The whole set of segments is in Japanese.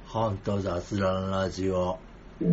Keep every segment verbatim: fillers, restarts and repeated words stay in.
ほんと雑談ラジオ。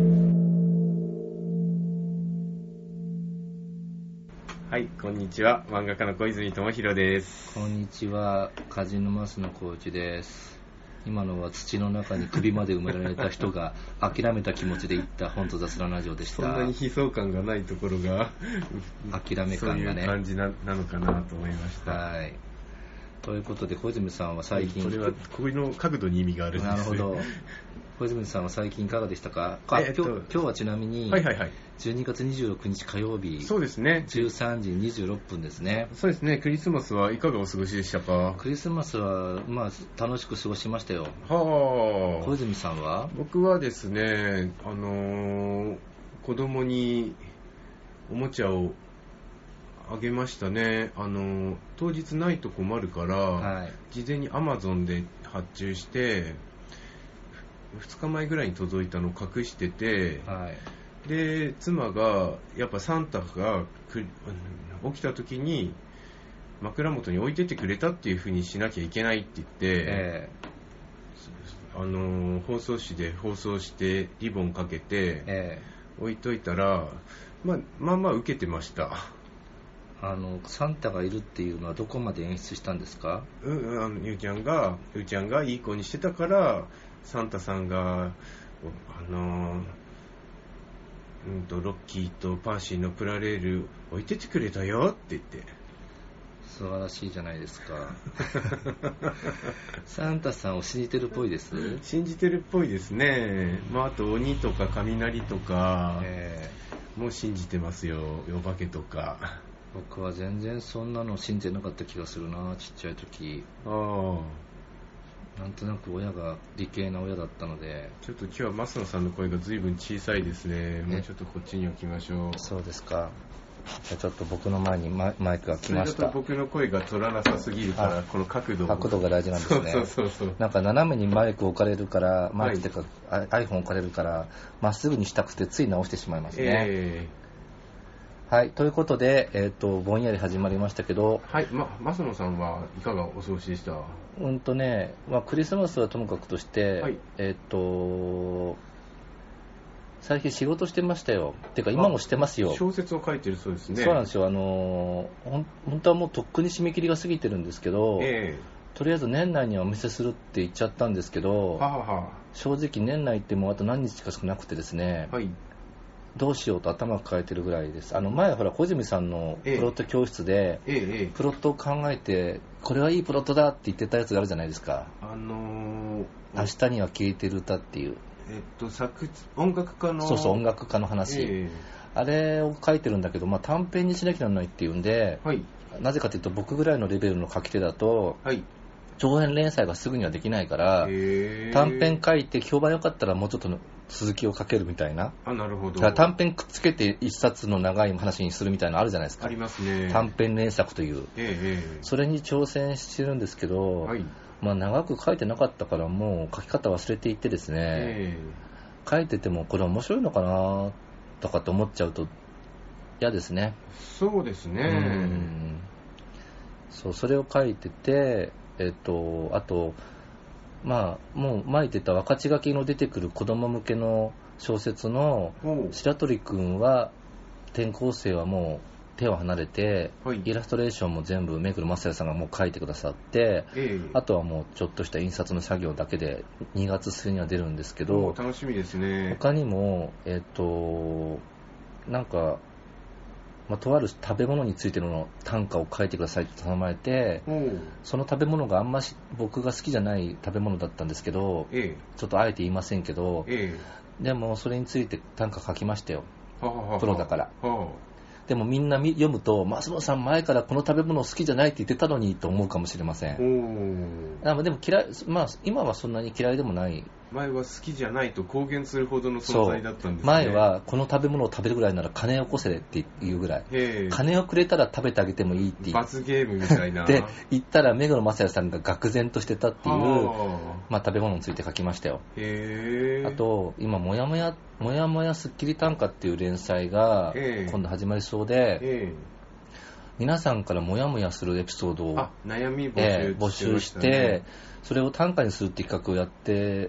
はい、こんにちは。漫画家の小泉智弘です。 こんにちは。梶沼須のコーチです。今のは土の中に首まで埋められた人が諦めた気持ちで言った本当雑談ラジオでした。 そんなに悲壮感がないところが諦め感がね、 そういう感じ な, なのかなと思いました。 はい。ということで小泉さんは最近、 これはこの角度に意味があるんですね。 なるほど。小泉さんは最近いかがでしたか？あ、えっと、今, 日今日はちなみに、 はいはいはい、 じゅうにがつにじゅうろくにち火曜日、 そうですね、 じゅうさんじにじゅうろっぷんですね。 そうですね。クリスマスはいかがお過ごしでしたか？ クリスマスは、まあ、楽しく過ごしましたよ。 はあ。 小泉さんは？ 僕はですね、あのー、子供におもちゃをあげましたね。あのー、当日ないと困るから、はい、事前に Amazon で発注してふつかまえぐらいに届いたのを隠してて、はい、で妻がやっぱサンタが起きた時に枕元に置いててくれたっていう風にしなきゃいけないって言って、えー、あの放送紙で放送してリボンかけて、えー、置いといたら、まあ、まあまあ受けてました。 あのサンタがいるっていうのはどこまで演出したんですか？ うん、あのゆうちゃんがゆうちゃんがいい子にしてたからサンタさんがあのうんとロッキーとパーシーのプラレール置いててくれたよって言って。 素晴らしいじゃないですか。サンタさんを信じてるっぽいです。 信じてるっぽいですね。まああと鬼とか雷とかも信じてますよ。お化けとか。 僕は全然そんなの信じてなかった気がするな、ちっちゃい時。ああ。なんとなく親が理系な親だったので。 ちょっと今日は増野さんの声が随分小さいですね。もうちょっとこっちに置きましょう。 そうですか。じゃあちょっと僕の前にマイクが来ました。 それだと僕の声が取らなさすぎるからこの角度角度が大事なんですね。 そうそうそうそう。 なんか斜めにマイク置かれるからマイクっていうか、はい、iPhone 置かれるからまっすぐにしたくてつい直してしまいますね。えー、はい、ということで、えーと、ぼんやり始まりましたけど、 はい、ま、増野さんはいかがお過ごしでした？ うんとね、まあ、クリスマスはともかくとして、はい、えっと最近仕事してましたよ。てか今もしてますよ。 小説を書いてるそうですね。 そうなんですよ。あのほん本当はもうとっくに締め切りが過ぎてるんですけど、えー、とりあえず年内にはお見せするって言っちゃったんですけど、ははは正直年内ってもうあと何日かしかなくてですね、はい、どうしようと頭抱えてるぐらいです。あの前ほら小泉さんのプロット教室で、えーえー、プロットを考えてこれはいいプロットだって言ってたやつがあるじゃないですか。あのー、明日には消えてる歌っていう。 えっと、作音楽家のそうそう音楽家の話、えー、あれを書いてるんだけど、まあ、短編にしなきゃならないっていうんで、はい、なぜかというと僕ぐらいのレベルの書き手だと、はい、長編連載がすぐにはできないから、えー、短編書いて評判良かったらもうちょっとの続きを書けるみたいな。 あ、なるほど。 だから短編くっつけて一冊の長い話にするみたいなのあるじゃないですか。 ありますね。 短編連作という、 えー、 それに挑戦してるんですけど、はい、まあ、長く書いてなかったからもう書き方忘れていってですね、えー書いててもこれ面白いのかなとかって思っちゃうと嫌ですね。 そうですね。うん、 そう、それを書いてて、えっとあとまあもう前言ってた若ち書きの出てくる子供向けの小説の白鳥くんは転校生はもう手を離れて、はい、イラストレーションも全部目黒正也さんがもう描いてくださって、ええ、あとはもうちょっとした印刷の作業だけでにがつ末には出るんですけど、 楽しみですね。 他にもえっとなんか、まあ、とある食べ物についての短歌を書いてくださいって頼まれて、その食べ物があんまし僕が好きじゃない食べ物だったんですけど、ええ、ちょっとあえて言いませんけど、ええ、でもそれについて短歌書きましたよ。はははプロだから。ははでもみんな読むと増野さん前からこの食べ物好きじゃないって言ってたのにと思うかもしれません。あでも嫌い、まあ、今はそんなに嫌いでもない。 前は好きじゃないと公言するほどの存在だったんですね。 前はこの食べ物を食べるぐらいなら金をよこせっていうぐらい、金をくれたら食べてあげてもいいっていう罰ゲームみたいなで言ったら目黒正也さんが愕然としてたっていう、まあ、食べ物について書きましたよ。へあと今もやもやもやもやすっきり短歌っていう連載が今度始まりそうで、皆さんからモヤモヤするエピソードを悩み募集、 えー、募集して、それを短歌にするって企画をやって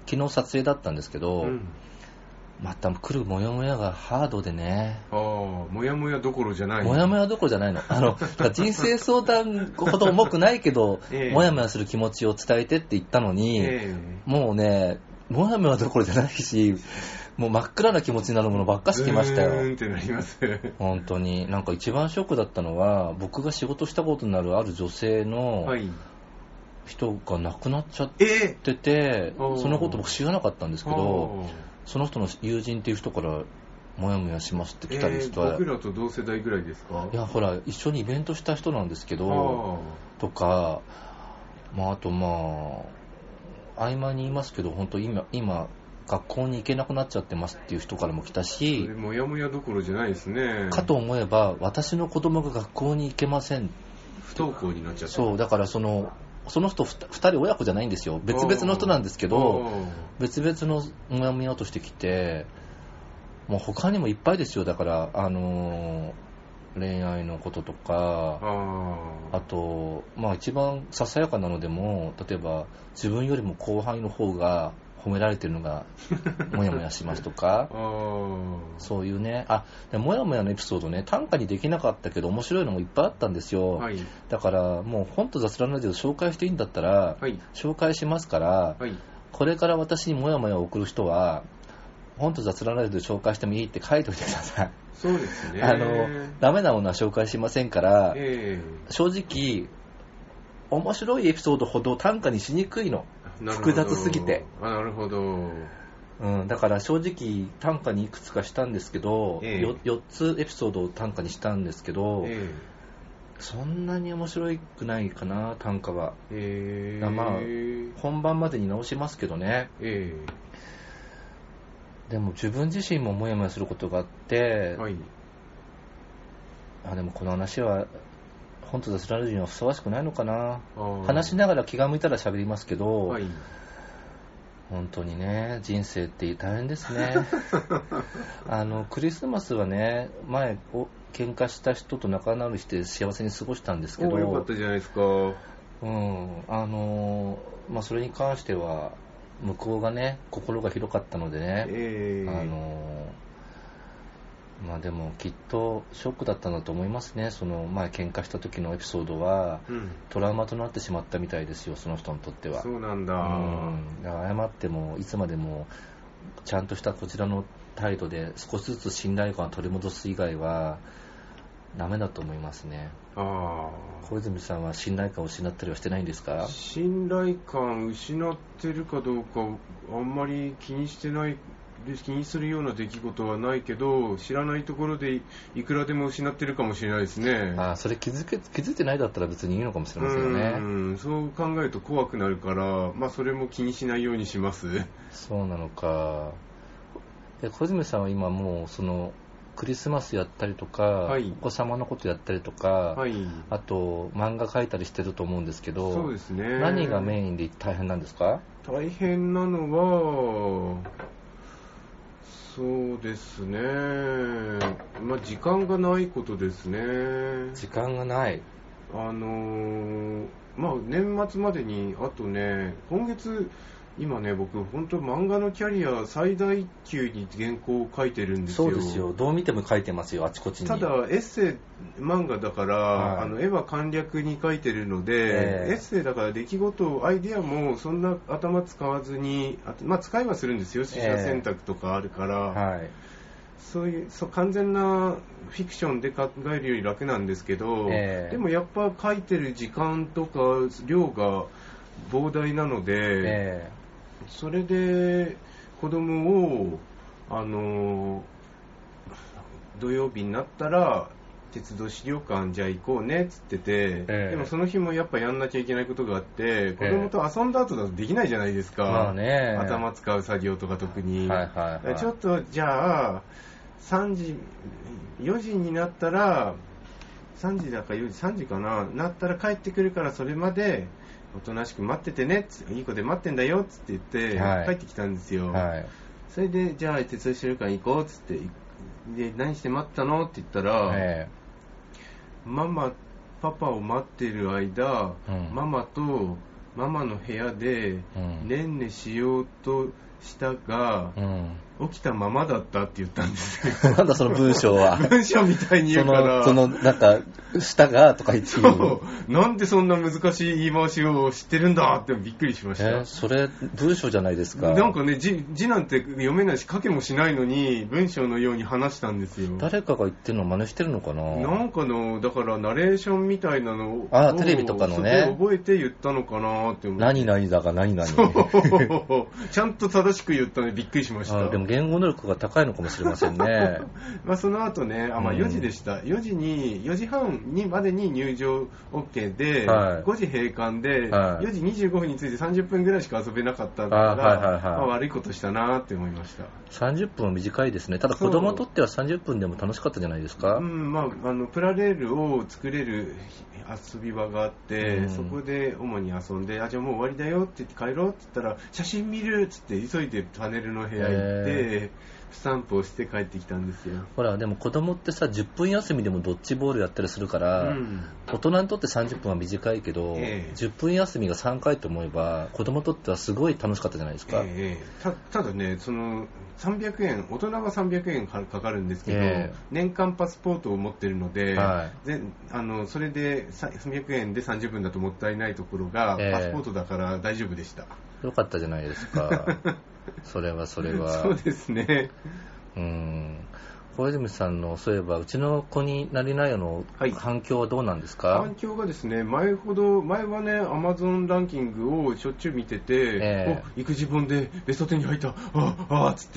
昨日撮影だったんですけど、 うん、 また来るモヤモヤがハードでね。 ああ、モヤモヤどころじゃない。 モヤモヤどころじゃないの。あの、人生相談ほど重くないけど、えー、モヤモヤする気持ちを伝えてって言ったのに、えー、もうね、モヤモヤどころじゃないし、もう真っ暗な気持ちになるものばっかし来ましたよ。 うーんってなります。 本当に。なんか一番ショックだったのは、僕が仕事したことになるある女性の人が亡くなっちゃってて、えー、そのこと僕知らなかったんですけど、その人の友人っていう人からモヤモヤしますって来たりして、えー、 僕らと同世代ぐらいですか？ いや、ほら、一緒にイベントした人なんですけど、とか、まあ、あとまあ、曖昧に言いますけど、本当今、今、学校に行けなくなっちゃってますっていう人からも来たし、 それもやもやどころじゃないですね。 かと思えば、私の子供が学校に行けません。 不登校になっちゃった。 そう、だからその、その人ふたり親子じゃないんですよ。別々の人なんですけど、別々のもやもやとしてきて、もう他にもいっぱいですよ。だから、あのー、恋愛のこととか、あ, あと、まあ一番ささやかなのでも、例えば自分よりも後輩の方が褒められてるのがもやもやしますとかそういうね、あ、でもやもやのエピソードね、短歌にできなかったけど面白いのもいっぱいあったんですよ、はい、だからもう本と雑談ラジオ紹介していいんだったら、はい、紹介しますから、はい、これから私にもやもやを送る人は本と雑談ラジオで紹介してもいいって書いておいてください。 そうですね。 あのダメなものは紹介しませんから、えー、正直面白いエピソードほど短歌にしにくいの、複雑すぎて。 あ、なるほど、 うん、だから正直短歌にいくつかしたんですけど、えー、よっつエピソードを短歌にしたんですけど、えー、そんなに面白くないかな短歌は、えー、まあ本番までに直しますけどね、えー、でも自分自身もモヤモヤすることがあって、はい、あでもこの話は本当雑談ラジオにはふさわしくないのかな。話しながら気が向いたら喋りますけど、はい、本当にね、人生って大変ですね。あのクリスマスはね、前お喧嘩した人と仲直りして幸せに過ごしたんですけど、 よかったじゃないですか。 うん、あのまあそれに関しては向こうがね心が広かったのでね、えー、あのまあでもきっとショックだったんだと思いますね。その前喧嘩した時のエピソードは、うん、トラウマとなってしまったみたいですよ、その人にとっては。 そうなんだ。 うん、だから謝ってもいつまでもちゃんとしたこちらの態度で少しずつ信頼感を取り戻す以外はダメだと思いますね。あ、小泉さんは信頼感を失ったりはしてないんですか？ 信頼感失ってるかどうかあんまり気にしてない、気にするような出来事はないけど、知らないところでいくらでも失ってるかもしれないですね。 あ、それ気づけ、気づいてないだったら別にいいのかもしれませんよね。 うん、そう考えると怖くなるから、まあそれも気にしないようにします。 そうなのか。小泉さんは今もうそのクリスマスやったりとか、はい、お子様のことやったりとか、はい、あと漫画描いたりしてると思うんですけど、 そうですね。 何がメインで大変なんですか？ 大変なのはそうですね、まあ、時間がないことですね。 時間がない。 あのー、まあ年末までにあとね、今月今ね、僕本当漫画のキャリア最大級に原稿を書いてるんですよ。 そうですよ、どう見ても書いてますよ、あちこちに。 ただエッセイ漫画だから、はい、あの絵は簡略に書いてるので、えー、エッセイだから出来事アイディアもそんな頭使わずに、あまあ使いはするんですよ、取捨選択とかあるから、えーはい、そういうそう完全なフィクションで考えるより楽なんですけど、えー、でもやっぱ書いてる時間とか量が膨大なので、えーそれで子供をあの土曜日になったら鉄道資料館じゃあ行こうねっつってて、えー、でもその日もやっぱやんなきゃいけないことがあって子供と遊んだ後だとできないじゃないですか、まあね、頭使う作業とか特に、はいはいはい、ちょっとじゃあさんじよじになったらさんじだかよじさんじかななったら帰ってくるからそれまでおとなしく待っててねっいい子で待ってんだよっつって言って、はい、帰ってきたんですよ、はい、それでじゃあ鉄道資料館行こうっつってで何して待ったのって言ったら、えー、ママパパを待ってる間、うん、ママとママの部屋でねんねしようとしたが、うん、起きたままだったって言ったんですよ。 なんだその文章は。 文章みたいに言うから。 その、そのなんか、したがとか言って言う。 そう。なんでそんな難しい言い回しを知ってるんだってびっくりしました。 えー、それ、文章じゃないですか。 なんかね、字、字なんて読めないし書けもしないのに、文章のように話したんですよ。 誰かが言ってるのを真似してるのかな。 なんかの、だからナレーションみたいなのを、 ああ、テレビとかのね。 覚えて言ったのかなって思って。 何々だか何々。 そうちゃんと正しく言ったのでびっくりしました。 あでも言語能力が高いのかもしれませんね。 まあその後ね、あまあよじでした。うん、よじに、よじはんにまでに入場 OK で、はい、ごじ閉館で、はい、よじにじゅうごふんについてさんじゅっぷんぐらいしか遊べなかったから、はいはいはいまあ、悪いことしたなって思いました。 さんじゅっぷんは短いですね。ただ子供にとってはさんじゅっぷんでも楽しかったじゃないですか。 うん、まあ、あの、プラレールを作れる遊び場があって、うん、そこで主に遊んで、あ、じゃあもう終わりだよって言って帰ろうって言ったら、写真見るって言って急いでパネルの部屋行って、スタンプをして帰ってきたんですよ。 ほらでも子供ってさじゅっぷん休みでもドッジボールやったりするから、うん、大人にとってさんじゅっぷんは短いけど、えー、じゅっぷん休みがさんかいと思えば子供にとってはすごい楽しかったじゃないですか。 えー、た, ただねそのさんびゃくえん大人はさんびゃくえんかかるんですけど、えー、年間パスポートを持ってるので、はい、であのそれでさんびゃくえんでさんじゅっぷんだともったいないところが、えー、パスポートだから大丈夫でした。 よかったじゃないですか。それはそれはそうですね。 うーん小泉さんのそういえばうちの子になりなよの反響はどうなんですか？ はい、反響がですね前ほど前はねアマゾンランキングをしょっちゅう見てて、えー、お育児本でベストじゅうに入ったああっつって、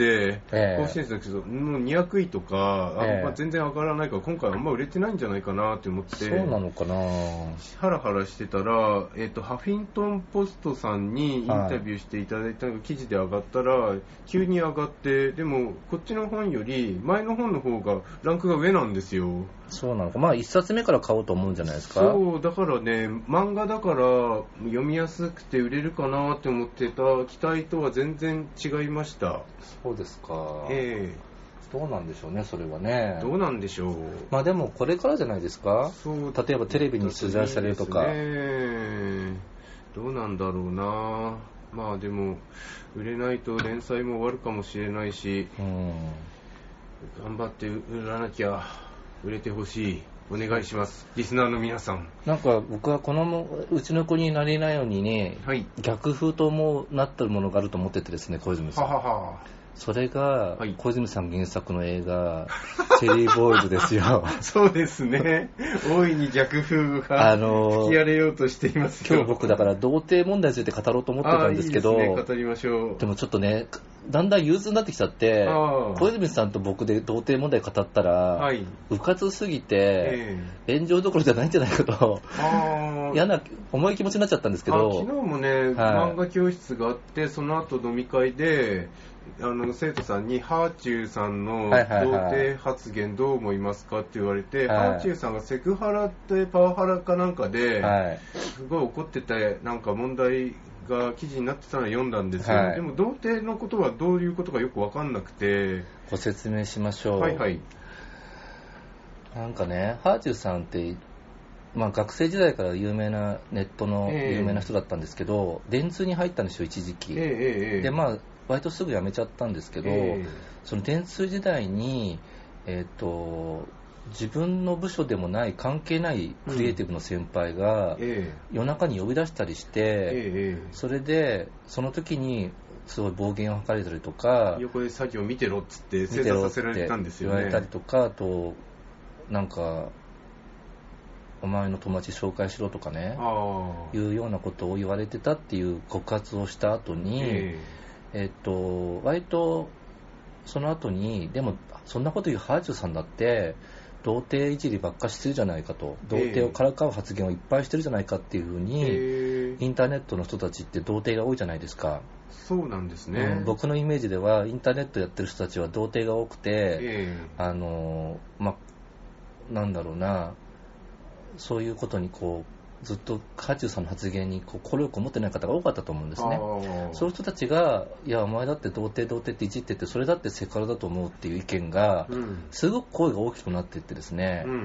えー、こうしてるんですけどもうにひゃくいとか、えーまあ、全然上がらないから今回あんま売れてないんじゃないかなって思ってそうなのかなハラハラしてたら、えーと、ハフィントンポストさんにインタビューしていただいたのが記事で上がったら、はい、急に上がってでもこっちの本より前の本の方がランクが上なんですよ。 そうなのか。まあ一冊目から買おうと思うんじゃないですか。 そうだからね漫画だから読みやすくて売れるかなって思ってた期待とは全然違いました。 そうですか。 ええどうなんでしょうねそれはね。 どうなんでしょう。 まあでもこれからじゃないですか。そう例えばテレビに取材されるとか。 ね、どうなんだろうな。まあでも売れないと連載も終わるかもしれないし。うん頑張って売らなきゃ売れてほしい。お願いしますリスナーの皆さん。 なんか僕はこのうちの子になりないようにね、はい、逆風ともなってるものがあると思っててですね小泉さんはははそれが、はい、小泉さん原作の映画チェリーボーイズですよ。 そうですね大いに逆風が、あのー、吹き荒れようとしていますよ。 今日僕だから童貞問題について語ろうと思ってたんですけどいいですね語りましょう。 でもちょっとねだんだん憂鬱になってきちゃって小泉さんと僕で童貞問題語ったら、はい、うかつすぎて、えー、炎上どころじゃないんじゃないかと嫌な重い気持ちになっちゃったんですけど昨日もね、はい、漫画教室があってその後飲み会であの生徒さんにハーチューさんの童貞発言どう思いますかって言われて、はいはいはい、ハーチューさんがセクハラってパワハラかなんかで、はい、すごい怒っててなんか問題が記事になってたのを読んだんですよ、はい、でも童貞のことはどういうことかよく分かんなくてご説明しましょう。 はいはいなんかねハーチューさんってまあ、学生時代から有名なネットの有名な人だったんですけど、えー、電通に入ったんですよ一時期、えーえー、でまあ割とすぐ辞めちゃったんですけど、えー、その電通時代に、えーと、自分の部署でもない関係ないクリエイティブの先輩が、うんえー、夜中に呼び出したりして、えー、それでその時にすごい暴言を吐かれたりとか横で作業見てろっつって正座させられたんですよね。 言われたりとかあとなんかお前の友達紹介しろとかねいうようなことを言われてたっていう告発をした後に、えー、えっと割とその後にでもそんなこと言うハーチューさんだって童貞いじりばっかしてるじゃないかと童貞をからかう発言をいっぱいしてるじゃないかっていうふうに、えー、インターネットの人たちって童貞が多いじゃないですか。 そうなんですね、 うん、僕のイメージではインターネットやってる人たちは童貞が多くて、えー、あのまなんだろうなそういうことにこうずっとハーチューさんの発言にこう心よく持ってない方が多かったと思うんですね。そういう人たちがいやお前だって童貞童貞っていじっててそれだってセクハラだと思うっていう意見が、うん、すごく声が大きくなっていってですね、うん、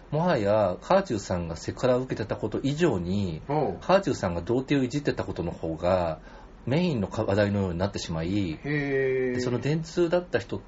もはやハーチューさんがセクハラを受けてたこと以上にハーチューさんが童貞をいじってたことの方がメインの話題のようになってしまい、 へでその電通だった人って、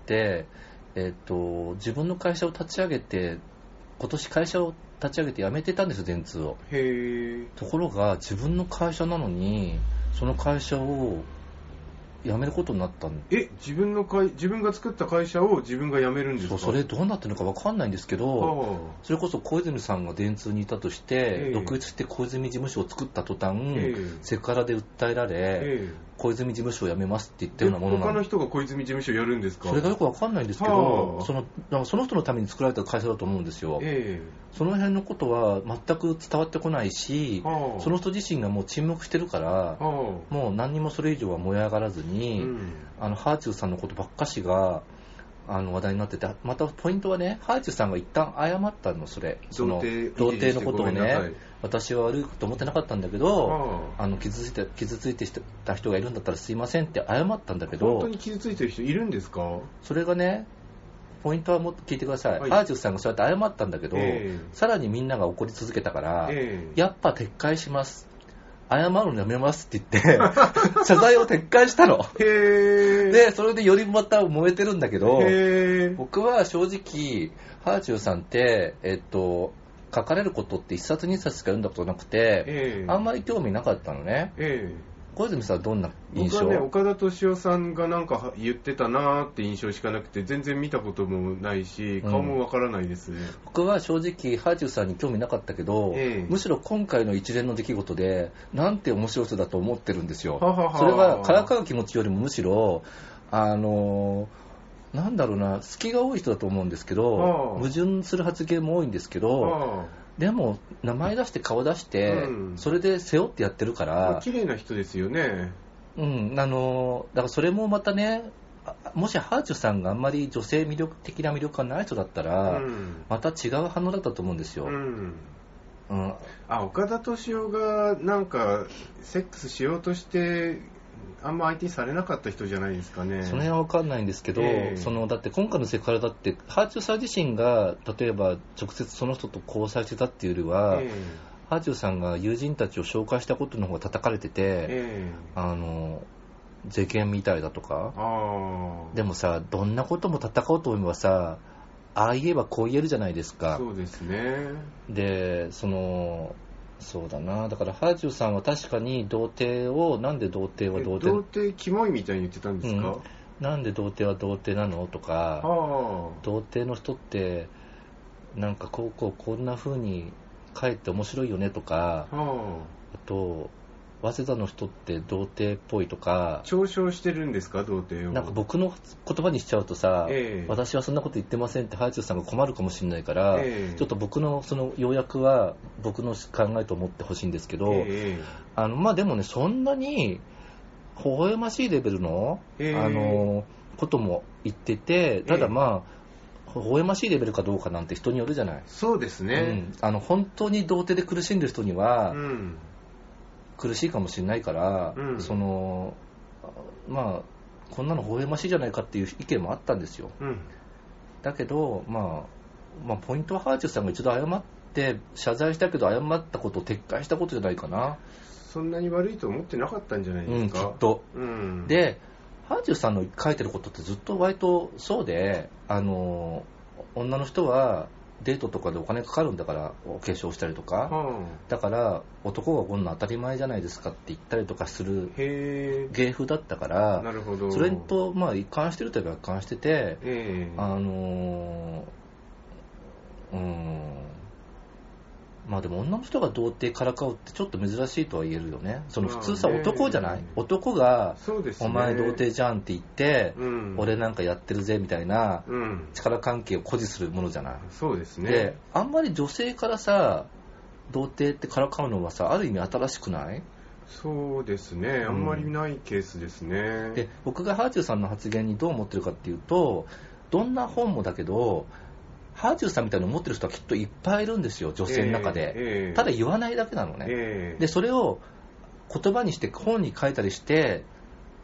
えー、と自分の会社を立ち上げて今年会社を立ち上げて辞めてたんですよ、電通を。 へところが自分の会社なのにその会社を辞めることになったんえ自分の会自分が作った会社を自分が辞めるんですか？ そう、それどうなってるのか分かんないんですけど、それこそ小泉さんが電通にいたとして、えー、独立して小泉事務所を作った途端、えー、セクハラで訴えられ、えー、小泉事務所を辞めますって言ったようなものなの。 他の人が小泉事務所やるんですか？ それがよく分かんないんですけど、その、その人のために作られた会社だと思うんですよ、えー、その辺のことは全く伝わってこないし、その人自身がもう沈黙してるから、もう何にもそれ以上は燃え上がらずに、うん、あのハーチューさんのことばっかしがあの話題になってて、またポイントはね、ハーチューさんが一旦謝ったの。それその童貞のことをね、私は悪いと思ってなかったんだけど、あの傷ついて傷ついてた人がいるんだったらすいませんって謝ったんだけど、 本当に傷ついてる人いるんですか？ それがね、ポイントはもっと聞いてください、はい、ハーチューさんがそうやって謝ったんだけど、えー、さらにみんなが怒り続けたから、えー、やっぱ撤回します、謝るのやめますって言って謝罪を撤回したの。 へー。 でそれでよりまた燃えてるんだけど、へー。僕は正直ハーチューさんってえっと書かれることって一冊二冊しか読んだことなくて、あんまり興味なかったのね。小泉さんはどんな印象？ 僕はね、岡田敏夫さんがなんか言ってたなーって印象しかなくて、全然見たこともないし顔もわからないですね、うん、 僕は正直ハーチューさんに興味なかったけど、えー、むしろ今回の一連の出来事でなんて面白さだと思ってるんですよ。ははは。それはからかう気持ちよりもむしろあのー、なんだろうな、隙が多い人だと思うんですけど、矛盾する発言も多いんですけど、でも名前出して顔出して、うん、それで背負ってやってるから綺麗な人ですよね。 うん、あのだからそれもまたね、もしハーチューさんがあんまり女性魅力的な魅力がない人だったら、うん、また違う反応だったと思うんですよ、うんうん、あ、岡田敏夫がなんかセックスしようとしてあんま相手にされなかった人じゃないですかね。 その辺は分かんないんですけど、えー、そのだって今回のセクハラだってハーチューさん自身が例えば直接その人と交際してたっていうよりは、えー、ハーチューさんが友人たちを紹介したことの方が叩かれてて、えー、あの世間みたいだとか。あ、でもさ、どんなことも叩こうと思えばさ、ああ言えばこう言えるじゃないですか。 そうですね。 でそのそうだな、だからハーチューさんは確かに童貞を、なんで童貞は童貞、 童貞キモいみたいに言ってたんですか、うん、 なんで童貞は童貞なのとか、童貞の人ってなんかこうこうこんな風に帰って面白いよねとか、あと早稲田の人って童貞っぽいとか。 嘲笑してるんですか、童貞を。 なんか僕の言葉にしちゃうとさ、えー、私はそんなこと言ってませんってハーチューさんが困るかもしれないから、えー、ちょっと僕のその要約は僕の考えと思ってほしいんですけど、えー、あのまあでもね、そんなに微笑ましいレベルの、えー、あのことも言ってて、ただまあ、微笑ましいレベルかどうかなんて人によるじゃない。 そうですね、 うん、あの本当に童貞で苦しんでる人には、うん、苦しいかもしれないから、うん、そのまあこんなの微笑ましいじゃないかっていう意見もあったんですよ、うん、だけど、まあ、まあポイントはハーチューさんが一度謝って謝罪したけど謝ったことを撤回したことじゃないかな。 そんなに悪いと思ってなかったんじゃないですか、 うん、きっと、うん、でハーチューさんの書いてることってずっと割とそうで、あの女の人はデートとかでお金かかるんだからお化粧したりとか、うん、だから男がこんな当たり前じゃないですかって言ったりとかする芸風だったから、 なるほど、 それとまあ一貫してるといえば一貫してて、あのー、うんまあでも女の人が童貞からかうってちょっと珍しいとは言えるよね。その普通さ、男じゃない、男が、ね、お前童貞じゃんって言って、うん、俺なんかやってるぜみたいな力関係を誇示するものじゃない。 そうですね。 であんまり女性からさ童貞ってからかうのはさ、ある意味新しくない？ そうですね、あんまりないケースですね、 うん、で僕がハーチューさんの発言にどう思ってるかっていうと、どんな本もだけどハーチューさんみたいに思ってる人はきっといっぱいいるんですよ、女性の中で、えーえー、ただ言わないだけなのね、えー、でそれを言葉にして本に書いたりして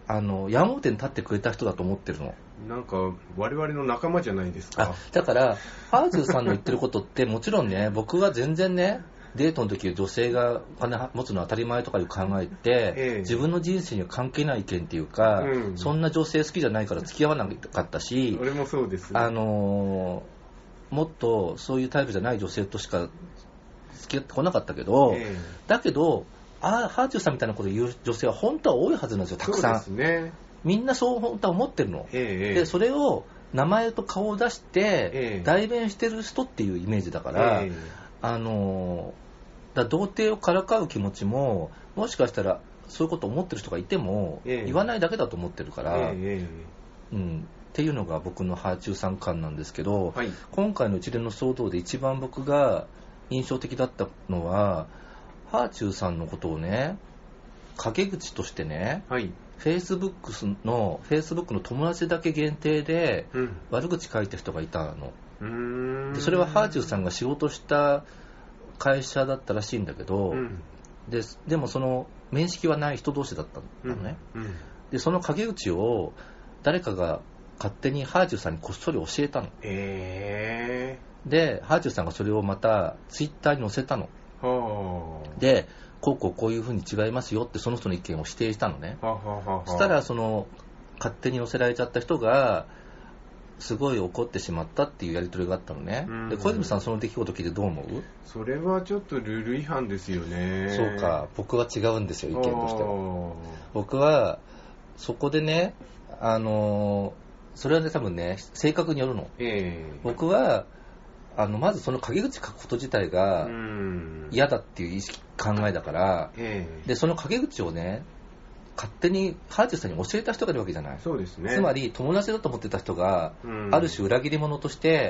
あの矢面に立ってくれた人だと思ってるの。 なんか我々の仲間じゃないですか。 あ、だからハーズーさんの言ってることってもちろんね、僕は全然ね、デートの時女性がお金持つのは当たり前とかいう考えて、ええ、自分の人生には関係ない意見っていうか、うん、そんな女性好きじゃないから付き合わなかったし、 俺もそうです、 あのー、もっとそういうタイプじゃない女性としか付き合ってこなかったけど、ええ、だけどあハーチューさんみたいなことを言う女性は本当は多いはずなんですよ、たくさん。 そうですね。みんなそう本当は思ってるの、 ええ、 でそれを名前と顔を出して代弁してる人っていうイメージだから、ええ、あのだ童貞をからかう気持ちももしかしたらそういうことを思ってる人がいても、ええ、言わないだけだと思ってるから、ええうん、っていうのが僕のハーチューさん感なんですけど、はい、今回の一連の騒動で一番僕が印象的だったのはハーチューさんのことをね、陰口としてね、はい、Facebook の、Facebook の友達だけ限定で悪口書いた人がいたの、うん、でそれはハーチューさんが仕事した会社だったらしいんだけど、うん、で, でもその面識はない人同士だったのね、うんうん、でその陰口を誰かが勝手にハーチューさんにこっそり教えたの、えー、でハーチューさんがそれをまたツイッターに載せたの。でこうこうこういう風に違いますよってその人の意見を否定したのね。ははははそしたらその勝手に載せられちゃった人がすごい怒ってしまったっていうやり取りがあったのね、うん、で小泉さんその出来事聞いてどう思う？ それはちょっとルール違反ですよね。 そうか、僕は違うんですよ、意見としては。僕はそこでね、あのそれはね多分ね性格によるの、えー、僕はあのまずその陰口書くこと自体が嫌だっていう意識考えだから、えー、でその陰口をね勝手にハーチューさんに教えた人がいるわけじゃない。 そうですね。 つまり友達だと思ってた人が、うん、ある種裏切り者として、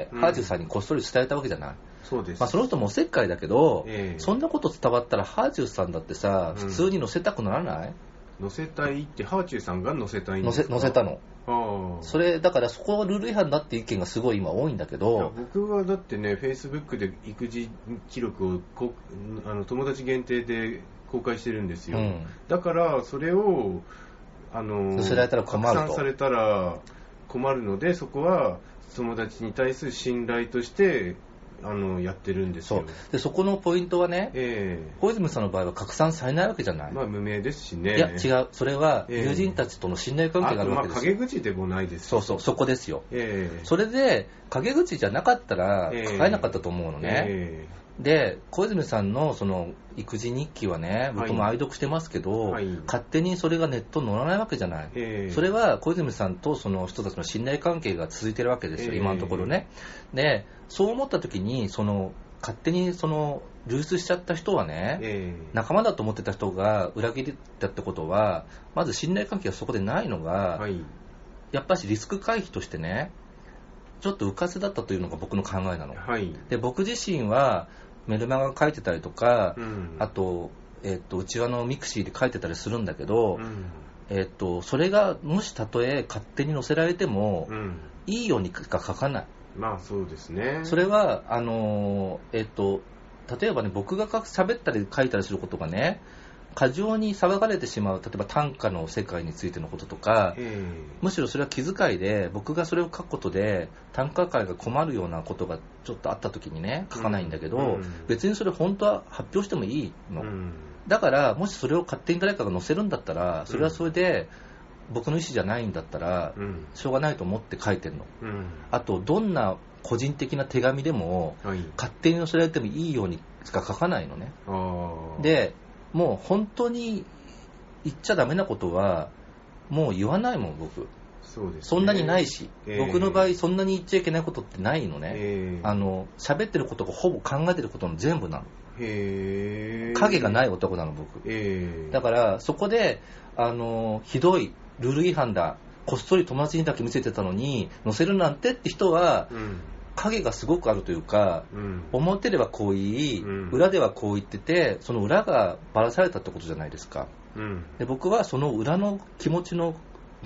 うん、ハーチューさんにこっそり伝えたわけじゃない。 そうです。 まあ、その人もおせっかいだけど、えー、そんなこと伝わったらハーチューさんだってさ、うん、普通に載せたくならない？ 載せたいってハーチューさんが載せたいんですか？ 載せ、載せたの。それだからそこはルール違反だっていう意見がすごい今多いんだけど、 僕はだってね Facebook で育児記録をこあの友達限定で公開してるんですよ、うん、だからそれをあの載せられたら困ると、 拡散されたら困るので、そこは友達に対する信頼としてあのやってるんですよ。 そうでそこのポイントはね、えー、小泉さんの場合は拡散されないわけじゃない。 まあ無名ですしね。 いや違う、それは友人たちとの信頼関係があるわけですよ。 あとまあ陰口でもないです。 そうそう、そこですよ、えー、それで陰口じゃなかったら書かれなかったと思うのね、えー、で小泉さんのその育児日記はね僕も愛読してますけど、はいはい、勝手にそれがネットに載らないわけじゃない、えー、それは小泉さんとその人たちの信頼関係が続いてるわけですよ、えー、今のところね。でそう思った時にその勝手にその流出しちゃった人はね、えー、仲間だと思ってた人が裏切ったってことはまず信頼関係がそこでないのが、はい、やっぱりリスク回避としてねちょっと迂闊だったというのが僕の考えなの、はい、で僕自身はメルマガ書いてたりとか、うん、あと、えー、とうちわのミクシーで書いてたりするんだけど、うんえー、とそれがもしたとえ勝手に載せられても、うん、いいようにしか書かない。 まあそうですね。 それはあのー、えっと例えばね僕が喋ったり書いたりすることがね過剰に騒がれてしまう、例えば短歌の世界についてのこととか、むしろそれは気遣いで僕がそれを書くことで短歌界が困るようなことがちょっとあった時にね書かないんだけど、うんうん、別にそれ本当は発表してもいいの、うん、だからもしそれを勝手に誰かが載せるんだったらそれはそれで、うん、僕の意思じゃないんだったら、うん、しょうがないと思って書いてるの、うん、あとどんな個人的な手紙でも、はい、勝手に載せられてもいいようにしか書かないのね。でもう本当に言っちゃダメなことはもう言わないもん僕。 そうですね、 そんなにないし、えー、僕の場合そんなに言っちゃいけないことってないのね、えー、あの喋ってることがほぼ考えてることの全部なの。へー、影がない男なの僕、えー、だからそこであのひどいルール違反だこっそり友達にだけ見せてたのに載せるなんてって人は、うん、影がすごくあるというか、うん、表ではこう言い、うん、裏ではこう言っててその裏がばらされたってことじゃないですか、うん、で僕はその裏の気持ちの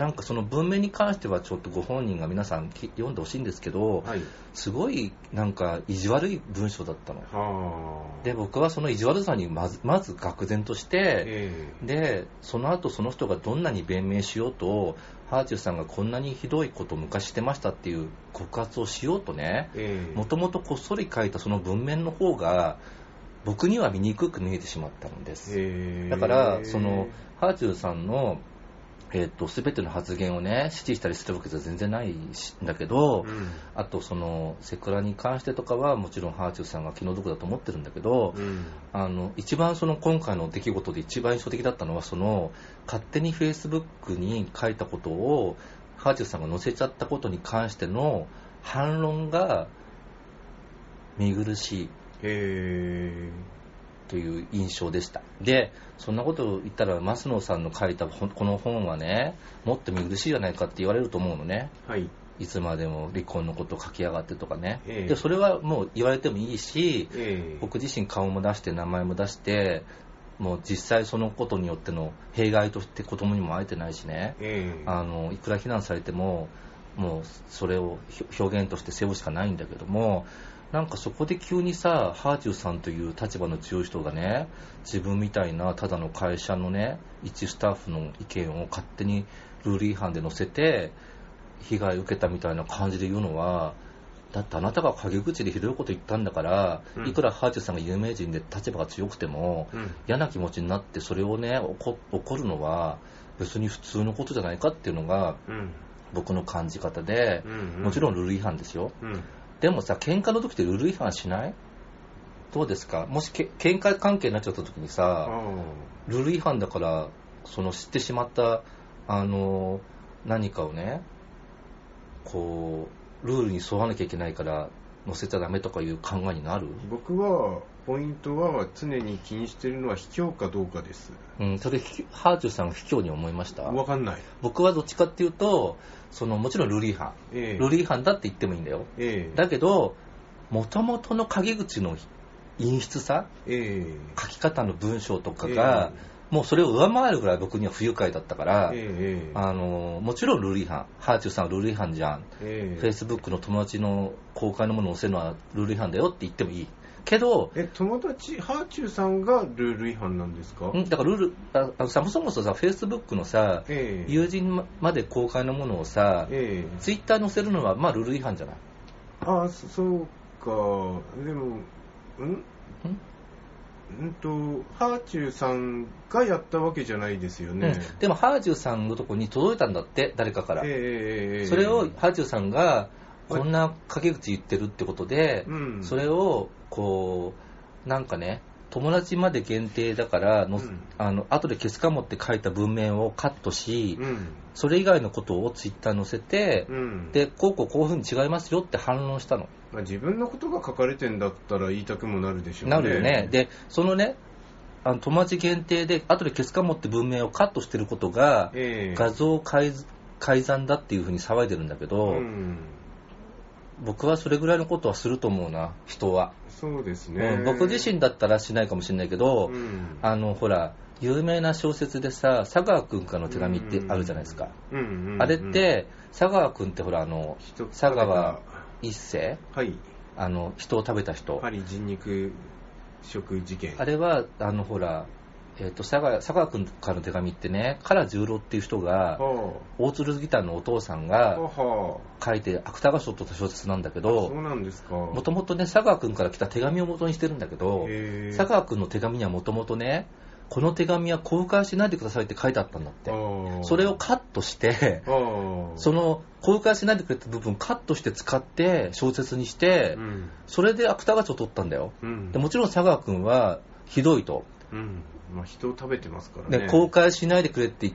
なんかその文面に関してはちょっとご本人が皆さん読んでほしいんですけど、はい、すごいなんか意地悪い文章だったの。はで僕はその意地悪さにまずまず愕然として、えー、でその後その人がどんなに弁明しようとハーチューさんがこんなにひどいことを昔してましたっていう告発をしようとね、もともとこっそり書いたその文面の方が僕には醜く見えてしまったんです。えー、だからそのハーチューさんのえー、と全ての発言をね支持したりするわけじゃ全然ないんだけど、うん、あとそのセクラに関してとかはもちろんハーチューさんが気の毒だと思ってるんだけど、うん、あの一番その今回の出来事で一番印象的だったのはその勝手にフェイスブックに書いたことをハーチューさんが載せちゃったことに関しての反論が見苦しいへという印象でした。でそんなことを言ったら増野さんの書いたこの本はねもっと見苦しいじゃないかって言われると思うのね、はい、いつまでも離婚のことを書きやがってとかね、えー、でそれはもう言われてもいいし、えー、僕自身顔も出して名前も出してもう実際そのことによっての弊害として子供にも会えてないしね、えー、あのいくら非難されてももうそれを表現として背負うしかないんだけども、なんかそこで急にさハーチューさんという立場の強い人がね自分みたいなただの会社のね一スタッフの意見を勝手にルール違反で載せて被害を受けたみたいな感じで言うのは、だってあなたが陰口でひどいこと言ったんだから、うん、いくらハーチューさんが有名人で立場が強くても、うん、嫌な気持ちになってそれをね怒るのは別に普通のことじゃないかっていうのが、うん、僕の感じ方で、うんうん、もちろんルール違反ですよ、うん、でもさ喧嘩の時ってルール違反しない？どうですか？もしけ喧嘩関係になっちゃった時にさルール違反だからその知ってしまったあの何かをねこうルールに沿わなきゃいけないから載せちゃダメとかいう考えになる？ 僕はポイントは常に気にしているのは卑怯かどうかです。 うん、それハーチューさんが卑怯に思いました？ わかんない。 僕はどっちかっていうとそのもちろんルール違反、えー、ルール違反だって言ってもいいんだよ、えー、だけど元々の陰口の陰湿さ、えー、書き方の文章とかが、えー、もうそれを上回るぐらい僕には不愉快だったから、えー、あのもちろんルール違反、ハーチューさんはルール違反じゃん、えー、Facebook の友達の公開のものを載せるのはルール違反だよって言ってもいいけど、 え友達ハーチューさんがルール違反なんですか？ んだからルールああそもそもさ Facebook のさ、えー、友人まで公開のものをさ、えー、Twitter 載せるのはまあルール違反じゃない？ ああそうか。でもんんんとハーチューさんがやったわけじゃないですよね、 うん、でもハーチューさんのとこに届いたんだって誰かから、えー、それをハーチューさんがこんな陰口言ってるってことで、うん、それをこうなんかね友達まで限定だからの、うん、あの後で消すかもって書いた文面をカットし、うん、それ以外のことをツイッターに載せて、うん、でこうこうこういうふうに違いますよって反論したの。 まあ、自分のことが書かれてんだったら言いたくもなるでしょうね。 なるよね。でそのねあの友達限定で後で消すかもって文面をカットしてることが、えー、画像改ざんだっていうふうに騒いでるんだけど、うん僕はそれぐらいのことはすると思うな人は。 そうですね、 うん、僕自身だったらしないかもしれないけど、うん、あのほら有名な小説でさ佐川くんからの手紙ってあるじゃないですか、うんうんうん、あれって佐川くんってほらあの佐川一世、はい、あの人を食べた人パリ人肉食事件あれはあのほらえー、と佐川、佐川君からの手紙ってね唐十郎っていう人が大鶴ギターのお父さんが書いて芥川賞を取った小説なんだけどそうなんですか。もともとね佐川君から来た手紙を元にしてるんだけど佐川君の手紙にはもともとねこの手紙は公開しないでくださいって書いてあったんだって。それをカットしてその公開しないでくれた部分カットして使って小説にして、うん、それで芥川賞を取ったんだよ、うん、でもちろん佐川君はひどいと、 うんまあ、人を食べてますからね。 公開しないでくれって言って、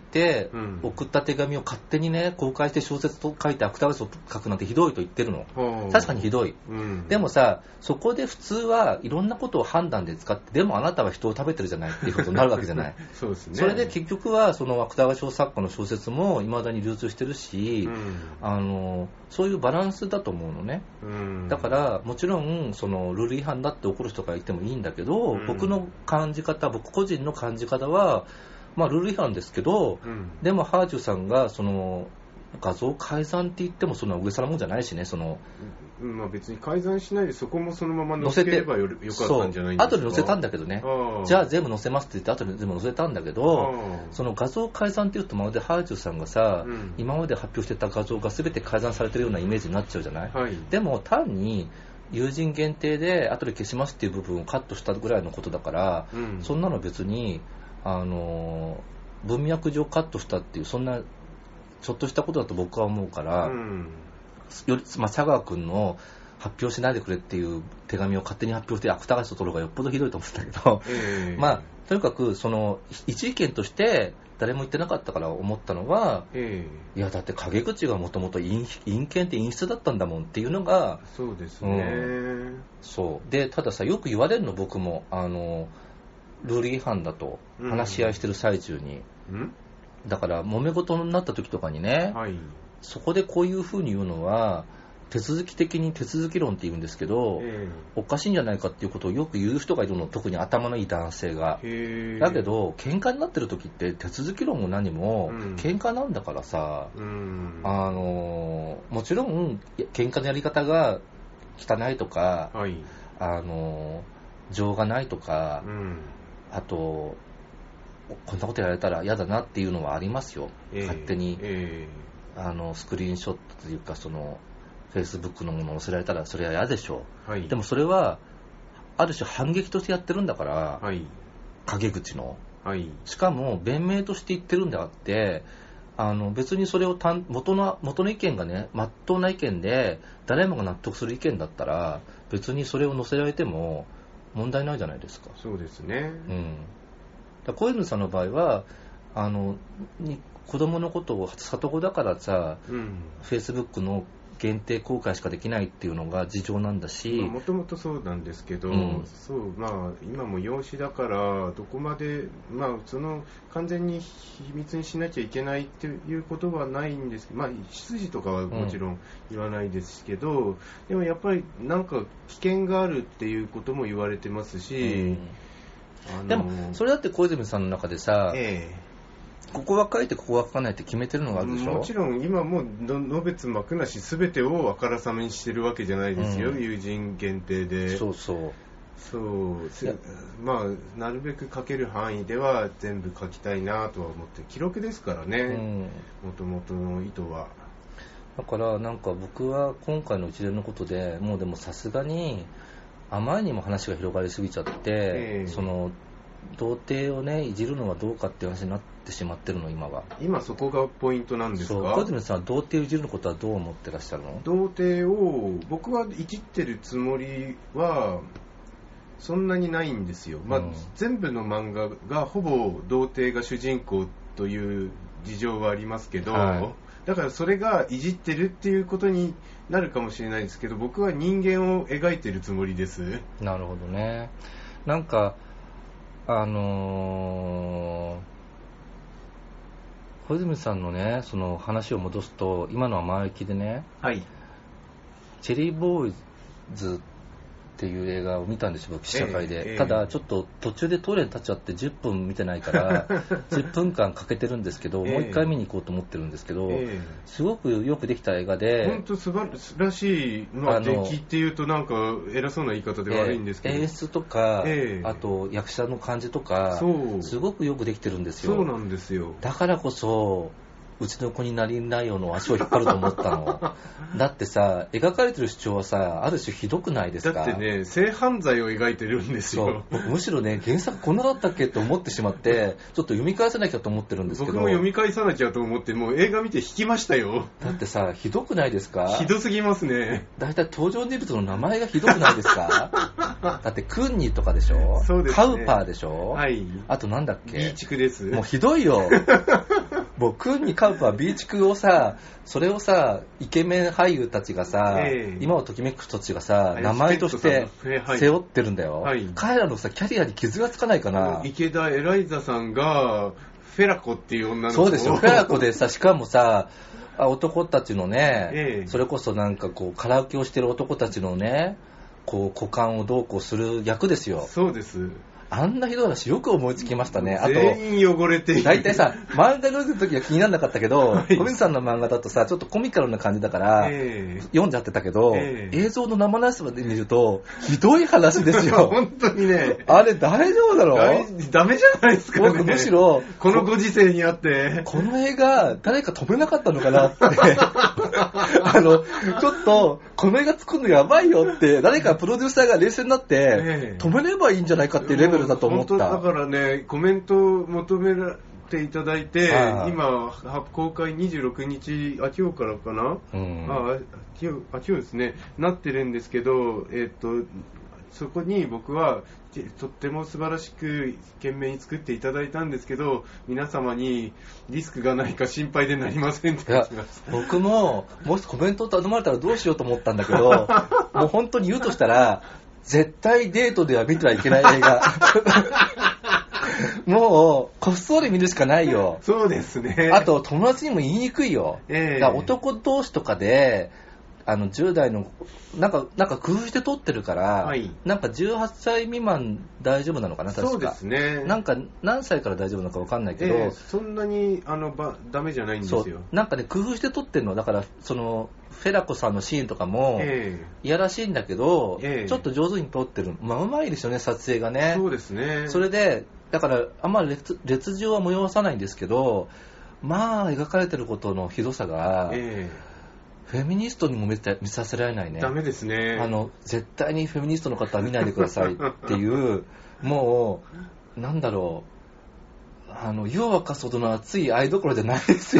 うん、送った手紙を勝手にね公開して小説と書いて芥川賞を書くなんてひどいと言ってるの。確かにひどい、うん、でもさそこで普通はいろんなことを判断で使ってでもあなたは人を食べてるじゃないっていうことになるわけじゃないそうですね。 それで結局はその芥川賞作家の小説も未だに流通してるし、うん、あのそういうバランスだと思うのね、うん、だからもちろんそのルール違反だって怒る人がいてもいいんだけど、うん、僕の感じ方僕個人の感じ方はまあルール違反ですけど、 うん、 でもハージュさんがその画像改ざんって言ってもそんな大げさなもんじゃないしね、その、 うん、まあ、別に改ざんしないでそこもそのまま載せればよかったんじゃないですか。 後で載せたんだけどね、じゃあ全部載せますって言って後で全部載せたんだけど、その画像改ざんって言うとまるでハージュさんがさ、うん、今まで発表してた画像が全て改ざんされてるようなイメージになっちゃうじゃない、はい、でも単に友人限定で後で消しますっていう部分をカットしたぐらいのことだから、うん、そんなの別にあの文脈上カットしたっていうそんなちょっとしたことだと僕は思うから、うん、より、まあ、佐川君の発表しないでくれっていう手紙を勝手に発表して芥川賞取る方がよっぽどひどいと思ったけど、えー、まあとにかくその一意見として誰も言ってなかったから思ったのは、えー、いやだって陰口がもともと陰険って陰湿だったんだもんっていうのがそうですね、うん、 そうでたださよく言われるの僕もあのルール違反だと話し合いしてる最中に、うん、だから揉め事になった時とかにね、はい、そこでこういう風に言うのは手続き的に手続き論って言うんですけど、えー、おかしいんじゃないかっていうことをよく言う人がいるの、特に頭のいい男性が。だけど喧嘩になってる時って手続き論も何も喧嘩なんだからさ、うん、あのもちろん喧嘩のやり方が汚いとか、はい、あの情がないとか、うん、あとこんなことやられたら嫌だなっていうのはありますよ、えー、勝手に、えー、あのスクリーンショットというかそのFacebook のものを載せられたらそれは嫌でしょう、はい、でもそれはある種反撃としてやってるんだから、はい、陰口の、はい、しかも弁明として言ってるんであってあの別にそれを元の、元の意見がね真っ当な意見で誰もが納得する意見だったら別にそれを載せられても問題ないじゃないですか。 そうですね、 うん、だ小泉さんの場合はあのに子供のことを里子だからさ、うん、Facebook の限定公開しかできないっていうのが事情なんだし、 もともとそうなんですけど、うん、そうまあ今も養子だからどこまでまあその完全に秘密にしなきゃいけないっていうことはないんですけど、まあ出自とかはもちろん言わないですけど、うん、でもやっぱりなんか危険があるっていうことも言われてますし、うん、 あのでもそれだって小泉さんの中でさ、ええここは書いてここは書かないって決めてるのがあるでしょ。 もちろん今もうの別幕なし全てをあからさまにしてるわけじゃないですよ、うん、友人限定で。 そうそうそうまあなるべく書ける範囲では全部書きたいなとは思って記録ですからね、もともとの意図は。 だからなんか僕は今回の一連のことでもうでもさすがにあまりにも話が広がりすぎちゃって、えー、その童貞をねいじるのはどうかっていう話になってしまってるの今は。 今そこがポイントなんですか。 そう小泉さんは童貞をいじるのことはどう思ってらっしゃるの。 童貞を僕はいじってるつもりはそんなにないんですよ、まあうん、全部の漫画がほぼ童貞が主人公という事情はありますけど、はい、だからそれがいじってるっていうことになるかもしれないですけど僕は人間を描いてるつもりです。 なるほどね。なんかあのー、小泉さんのねその話を戻すと今のは前行きでね、はい、チェリーボーイズっていう映画を見たんですよ僕試写会で、ええ、ただちょっと途中でトイレに立っちゃってじゅっぷん見てないからじゅっぷんかん欠けてるんですけど、え、もう一回見に行こうと思ってるんですけど、すごくよくできた映画で本当素晴らしい、まあ、出来っていうとなんか偉そうな言い方で悪いんですけど、 演出とか、あと役者の感じとかすごくよくできてるんですよ。 そうなんですよ。 だからこそうちの子になりないよの足を引っ張ると思ったのだってさ描かれてる主張はさある種ひどくないですか。 だってね性犯罪を描いてるんですよ。 そう僕むしろね原作こんなだったっけと思ってしまってちょっと読み返さなきゃと思ってるんですけど。 僕も読み返さなきゃと思ってもう映画見て引きましたよ。 だってさひどくないですか。 ひどすぎますね。 だいたい登場人物の名前がひどくないですかだってクンニとかでしょ。 そうですね、 カウパーでしょ、はい、あとなんだっけビーチクです。 もうひどいよもうクンニカウパービーチクをさそれをさイケメン俳優たちがさ、えー、今をときめく人たちがさ名前として背負ってるんだよ、はい、彼らのさキャリアに傷がつかないかな。 池田エライザさんがフェラコっていう女の子。 そうですよフェラコでさしかもさ男たちのね、えー、それこそなんかこうカラオケをしてる男たちのねこう股間をどうこうする役ですよ。 そうです。 あんなひどい話よく思いつきましたね。あと全員汚れている。 大体さ、漫画が出てる時は気にならなかったけど、 はい小水さんの漫画だとさ、ちょっとコミカルな感じだから、 えー、 読んじゃってたけど、 えー、 映像の生なしまで見ると、ひどい話ですよ。 本当にね。 あれ大丈夫だろ？ ダメじゃないですかね。 僕むしろ、 このご時世にあって、 この映画、誰か止めなかったのかなって。あの、ちょっと、この映画作るのやばいよって、誰かプロデューサーが冷静になって、えー、止めればいいんじゃないかっていうレベルだと思った。 本当だからね、コメントを求めていただいて、今、公開にじゅうろくにち、あ、今日からかな、うん、あ、今日、あ、今日ですね、なってるんですけど、えー、っと、そこに僕はとっても素晴らしく懸命に作っていただいたんですけど、皆様にリスクがないか心配でなりませんって言ってました。 僕ももしコメントを頼まれたらどうしようと思ったんだけどもう本当に言うとしたら絶対デートでは見てはいけない映画もうこっそり見るしかないよ。 そうですね。 あと友達にも言いにくいよ、 えー、 だから男同士とかであのじゅう代のなんかなんか工夫して撮ってるから、はい、なんかじゅうはっさい未満大丈夫なのかな、確か。 そうですね。 なんか何歳から大丈夫なのか分かんないけど、えー、 そんなにあのばダメじゃないんですよ。そうなんかね工夫して撮ってるのだから、そのフェラコさんのシーンとかもいやらしいんだけど、えー、ちょっと上手に撮ってる、まあうまいですよね、撮影がね。 そうですね。 それでだからあんまり 劣, 劣情は催さないんですけど、まあ描かれてることのひどさが、えーフェミニストにも見させられないね。 ダメですね。 あの絶対にフェミニストの方は見ないでくださいっていうもうなんだろう、あの湯を沸かすほどの熱い愛どころじゃないですよ。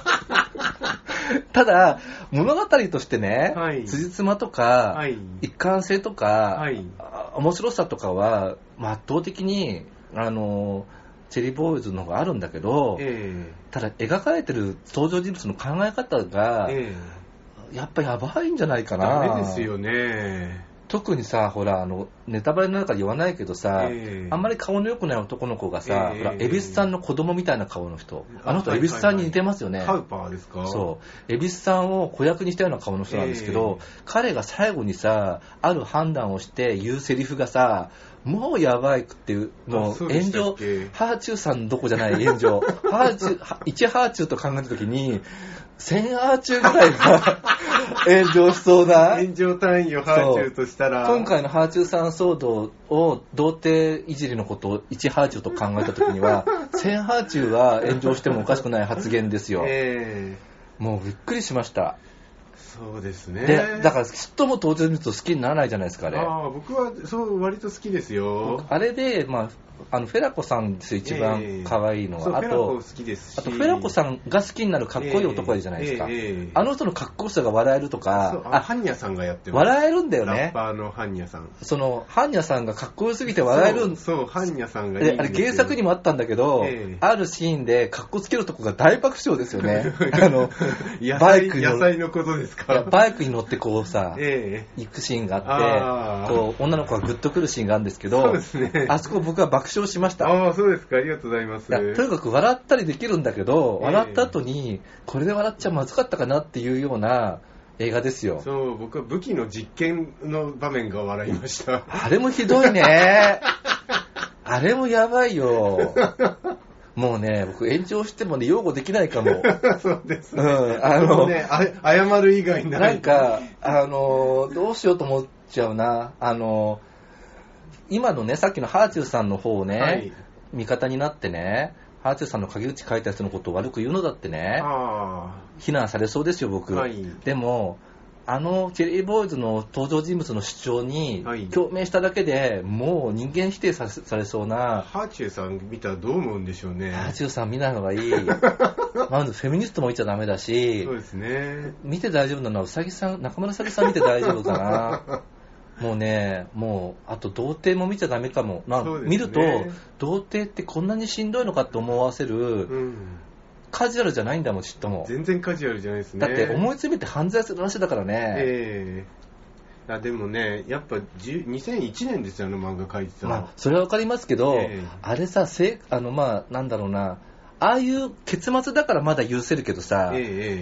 ただ物語としてね、はい、辻褄とか、はい、一貫性とか、はい、面白さとかは圧倒的にあのチェリーボーイズの方があるんだけど、えー、ただ描かれてる登場人物の考え方が、えーやっぱやばいんじゃないかな。 ダメですよね。 特にさ、ほらあのネタバレの中で言わないけどさ、えー、あんまり顔の良くない男の子がさ、えー、ほら恵比寿さんの子供みたいな顔の人、あの人恵比寿さんに似てますよね。 ハウパーですか。 そう恵比寿さんを子役にしたような顔の人なんですけど、えー、彼が最後にさある判断をして言うセリフがさ、もうやばいっていう、もう炎上、ハーチューさんどこじゃない炎上、ハーチュー、いちハーチューと考えたときに、せんハーチューぐらいが炎上しそうな。 炎上単位をハーチューとしたら。 今回のハーチューさん騒動を童貞いじりのことをいちハーチューと考えたときには、せんハーチューは炎上してもおかしくない発言ですよ。えー、もうびっくりしました。 そうですね。 でだからちっとも登場人物を好きにならないじゃないですか、あれ。 ああ、僕はそう割と好きですよ。 あれで、まあ、あのフェラコさんですよ、一番可愛いのは。えー、あとフェラコ好きですし、 あとフェラコさんが好きになるかっこいい男じゃないですか。えーえー、あの人のかっこよさが笑えるとか、 あ、ハンニャさんがやってます。 笑えるんだよね。 ラッパーのハンニャさん。 そのハンニャさんがかっこよすぎて笑えるん。 そう、そうハンニャさんがいいんですよ。 あれ原作にもあったんだけど、えー、あるシーンでかっこつけるとこが大爆笑ですよね。あのバイクに野菜のことですか。 バイクに乗ってこうさ、 えー、行くシーンがあって、こう女の子がグッとくるシーンがあるんですけど、 そうですね、 あそこ僕は爆笑しました。 ああ、そうですか、ありがとうございます。 いや、とにかく笑ったりできるんだけど、笑った後にこれで笑っちゃまずかったかなっていうような映画ですよ。 そう、僕は武器の実験の場面が笑いました。 あれもひどいね。あれもやばいよ。もうね、僕炎上してもね擁護できないかも。 そうですね。 うん、あのね、あれ謝る以外ない。 なんかあのどうしようと思っちゃうな。あの今のね、さっきのハーチューさんの方をね、はい、味方になってね、ハーチューさんの陰口書いた人のことを悪く言うのだってね、あ非難されそうですよ僕、はい、でもあのチェリーボーイズの登場人物の主張に共鳴しただけで、はい、もう人間否定さ れ, されそうな。 ハーチューさん見たらどう思うんでしょうね。 ハーチューさん見ないのがいい。まずフェミニストも見ちゃダメだし、 そうですね、 見て大丈夫なのはうさぎさん、中村うさぎさん見て大丈夫かな。もうね、もうあと童貞も見ちゃダメかも、まあね、見ると童貞ってこんなにしんどいのかって思わせる、うん、カジュアルじゃないんだもん、ちっとも。 全然カジュアルじゃないですね。 だって思い詰めて犯罪する話だからね。 えー、あでもね、やっぱにせんいちねんですよ、あの漫画描いてたの。 まあそれはわかりますけど、えー、あれさ、せあのまあなんだろうな、ああいう結末だからまだ許せるけどさ、えー、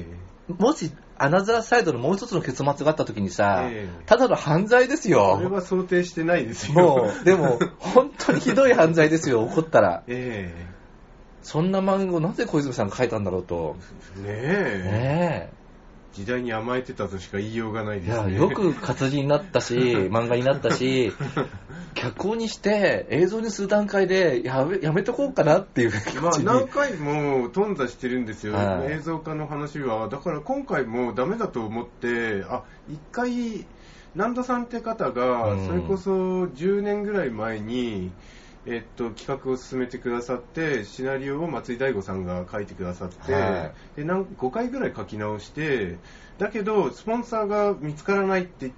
もしアナザーサイドのもう一つの結末があった時にさ、 えー、 ただの犯罪ですよ。 それは想定してないですよ。 もうでも本当にひどい犯罪ですよ、起こったら。 えー、 そんな漫画をなぜ小泉さんが書いたんだろうと。 ねえ。 ねえ。 時代に甘えてたとしか言いようがないですね。 いや、よく活字になったし、漫画になったし、脚本にして映像にする段階でやめ、やめとこうかなっていう気持ちに。 まあ何回も頓挫してるんですよ、 はい、 映像化の話は。だから今回もダメだと思って、あ、一回、南田さんって方が、それこそじゅうねんぐらい前に、えっと、企画を進めてくださって、シナリオを松井大吾さんが書いてくださって、はい、でなんごかいぐらい書き直して、だけどスポンサーが見つからないって言って、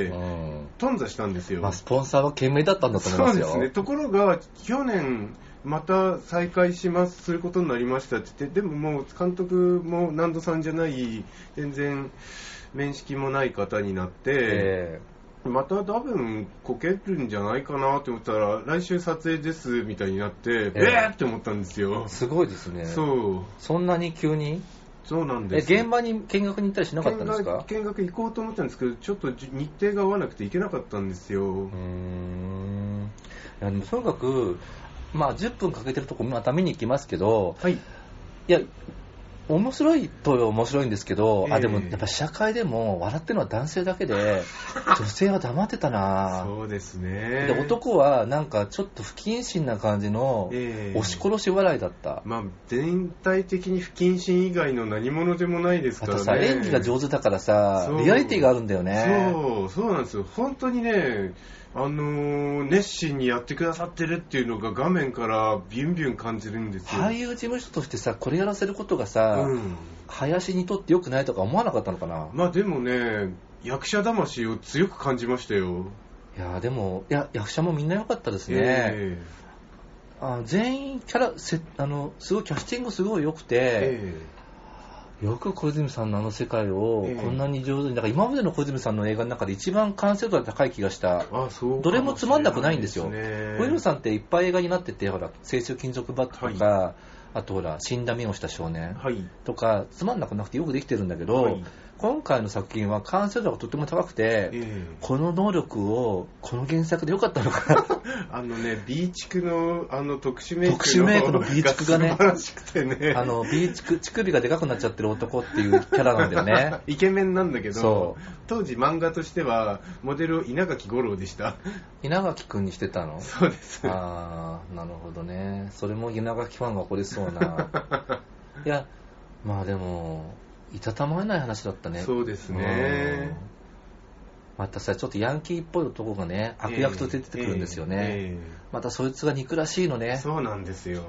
うん、頓挫したんですよ。 まあ、スポンサーは懸命だったんだと思いますよ。 そうですね。ところが去年また再開しますすることになりましたって言って、でももう監督も南戸さんじゃない全然面識もない方になって、えーまた多分こけるんじゃないかなと思ったら、来週撮影ですみたいになって、えー、えーって思ったんですよ。 すごいですね。 そう。 そんなに急に？ そうなんです。 え、現場に見学に行ったりしなかったんですか？ 見学行こうと思ったんですけど、ちょっと日程が合わなくて行けなかったんですよ。うーん。いやでもとにかく、まあじゅっぷんかけてるとこまた見に行きますけど、はい。いや、面白いとは面白いんですけど、えー、あでもやっぱ社会でも笑ってるのは男性だけで女性は黙ってたな。 そうですね。 で男はなんかちょっと不謹慎な感じの押し殺し笑いだった、 えー、まあ全体的に不謹慎以外の何者でもないですからね。 あとさ、演技が上手だからさリアリティがあるんだよね。 そうそうなんですよ。本当にね、あのー、熱心にやってくださってるっていうのが画面からビュンビュン感じるんですよ。 俳優事務所としてさ、これやらせることがさ、うん、林にとって良くないとか思わなかったのかな。 まあでもね、役者魂を強く感じましたよ。 いやでもいや役者もみんな良かったですね、えー、あ全員キャラせあのすごいキャスティングすごい良くて、えーよく小泉さんのあの世界をこんなに上手に、だから今までの小泉さんの映画の中で一番完成度が高い気がした。 あ、そうどれもつまんなくないんですよ。小泉さんっていっぱい映画になってて、ほら青春金属バットとか、はい、あとほら死んだ目をした少年とか、はい、つまんなくなくてよくできてるんだけど、はい、今回の作品は完成度がとても高くて、えー、この能力をこの原作でよかったのかな。 あのね、ビーチクのあの特殊メイクの特殊メイクのビーチクがね、 素晴らしくてね、 あのビーチク乳首がでかくなっちゃってる男っていうキャラなんだよね。 イケメンなんだけど、当時漫画としてはモデル稲垣吾郎でした。 稲垣くんにしてたの？ そうです。 ああ、なるほどね。それも稲垣ファンが怒りそうな。いや、まあでもいたたまれない話だったね。 そうですね。 またさ、ちょっとヤンキーっぽい男がね、悪役として出てくるんですよね、えーえー、またそいつが憎らしいのね。 そうなんですよ。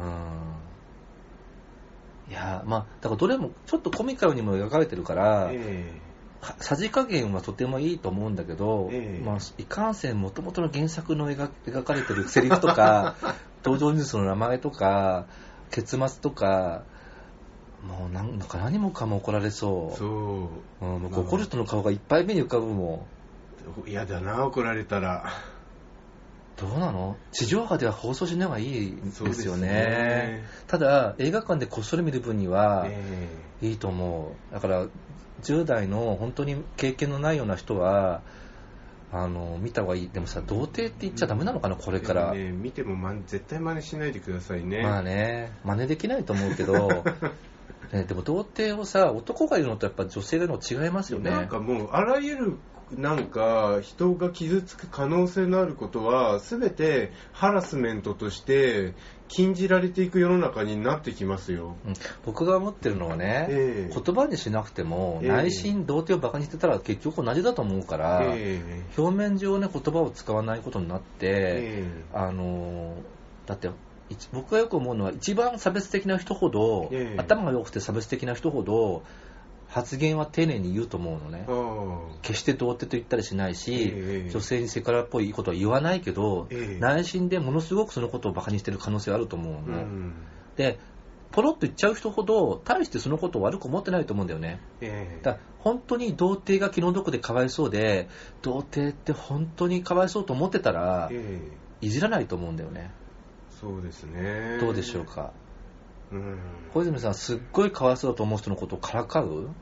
うん。いや、まあだからどれもちょっとコミカルにも描かれてるから、えー、さじ加減はとてもいいと思うんだけど、えーまあ、いかんせん元々の原作の 描, 描かれてるセリフとか登場人物の名前とか結末とか、もうなんか何もかも怒られそう。 そう。 うん、僕怒る人の顔がいっぱい目に浮かぶもん。嫌だな、怒られたら。 どうなの？地上波では放送しない方がいいんですよ ね, ですね。ただ映画館でこっそり見る分にはいいと思う。だからじゅう代の本当に経験のないような人はあの見た方がいい。でもさ、童貞って言っちゃダメなのかな、これから。 ね、見ても、ま、絶対真似しないでくださいね。 まあね、真似できないと思うけど。ね、でも童貞をさ、男がいるのとやっぱ女性がいるの違いますよね。 なんかもうあらゆるなんか人が傷つく可能性のあることは全てハラスメントとして禁じられていく世の中になってきますよ、 うん、僕が思ってるのはね、えー、言葉にしなくても、えー、内心童貞をバカにしてたら結局同じだと思うから、えー、表面上ね言葉を使わないことになって、えー、あのだって僕がよく思うのは一番差別的な人ほど、えー、頭が良くて差別的な人ほど発言は丁寧に言うと思うのね。決して童貞と言ったりしないし、えー、女性にセクハラっぽいことは言わないけど、えー、内心でものすごくそのことをバカにしてる可能性があると思うの、うん、でポロッと言っちゃう人ほど大してそのことを悪く思ってないと思うんだよね、えー、だから本当に童貞が気の毒でかわいそうで童貞って本当にかわいそうと思ってたら、えー、いじらないと思うんだよね。 そうですね。 どうでしょうか。 うん、 小泉さんすっごいかわいそうだと思う人のことをからかう？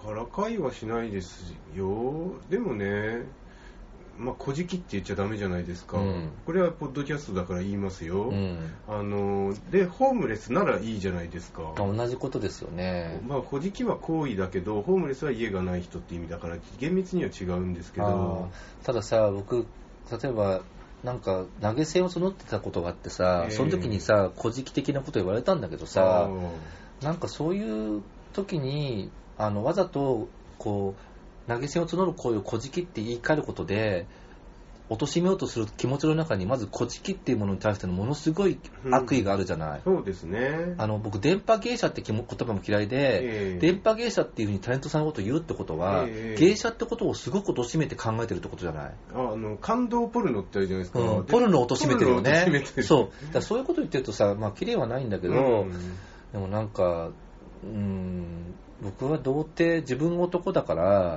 からかいはしないですよ。でもね、まあ、小じきって言っちゃダメじゃないですか、うん、これはポッドキャストだから言いますよ、うん、あのでホームレスならいいじゃないですか。 同じことですよね。 まあ、小じきは行為だけどホームレスは家がない人って意味だから厳密には違うんですけど。 たださ、僕例えばなんか投げ銭を募ってたことがあってさ、えー、その時にさ小じき的なこと言われたんだけどさ、なんかそういう時にあのわざとこう投げ銭を募る行為を小じきって言い換えることで貶めようとする気持ちの中にまず小じきっていうものに対してのものすごい悪意があるじゃない、 うん、そうですね。 あの僕電波芸者って言葉も嫌いで、えー、電波芸者っていうふうにタレントさんのことを言うってことは、えー、芸者ってことをすごく貶めて考えてるってことじゃない。 ああの感動ポルノってあるじゃないですか、 うん、ポルノを貶めてるよね。そうだからそういうこと言ってるとさ、まあ綺麗はないんだけど、うん、でもなんかうーん僕は童貞、自分男だから、うん、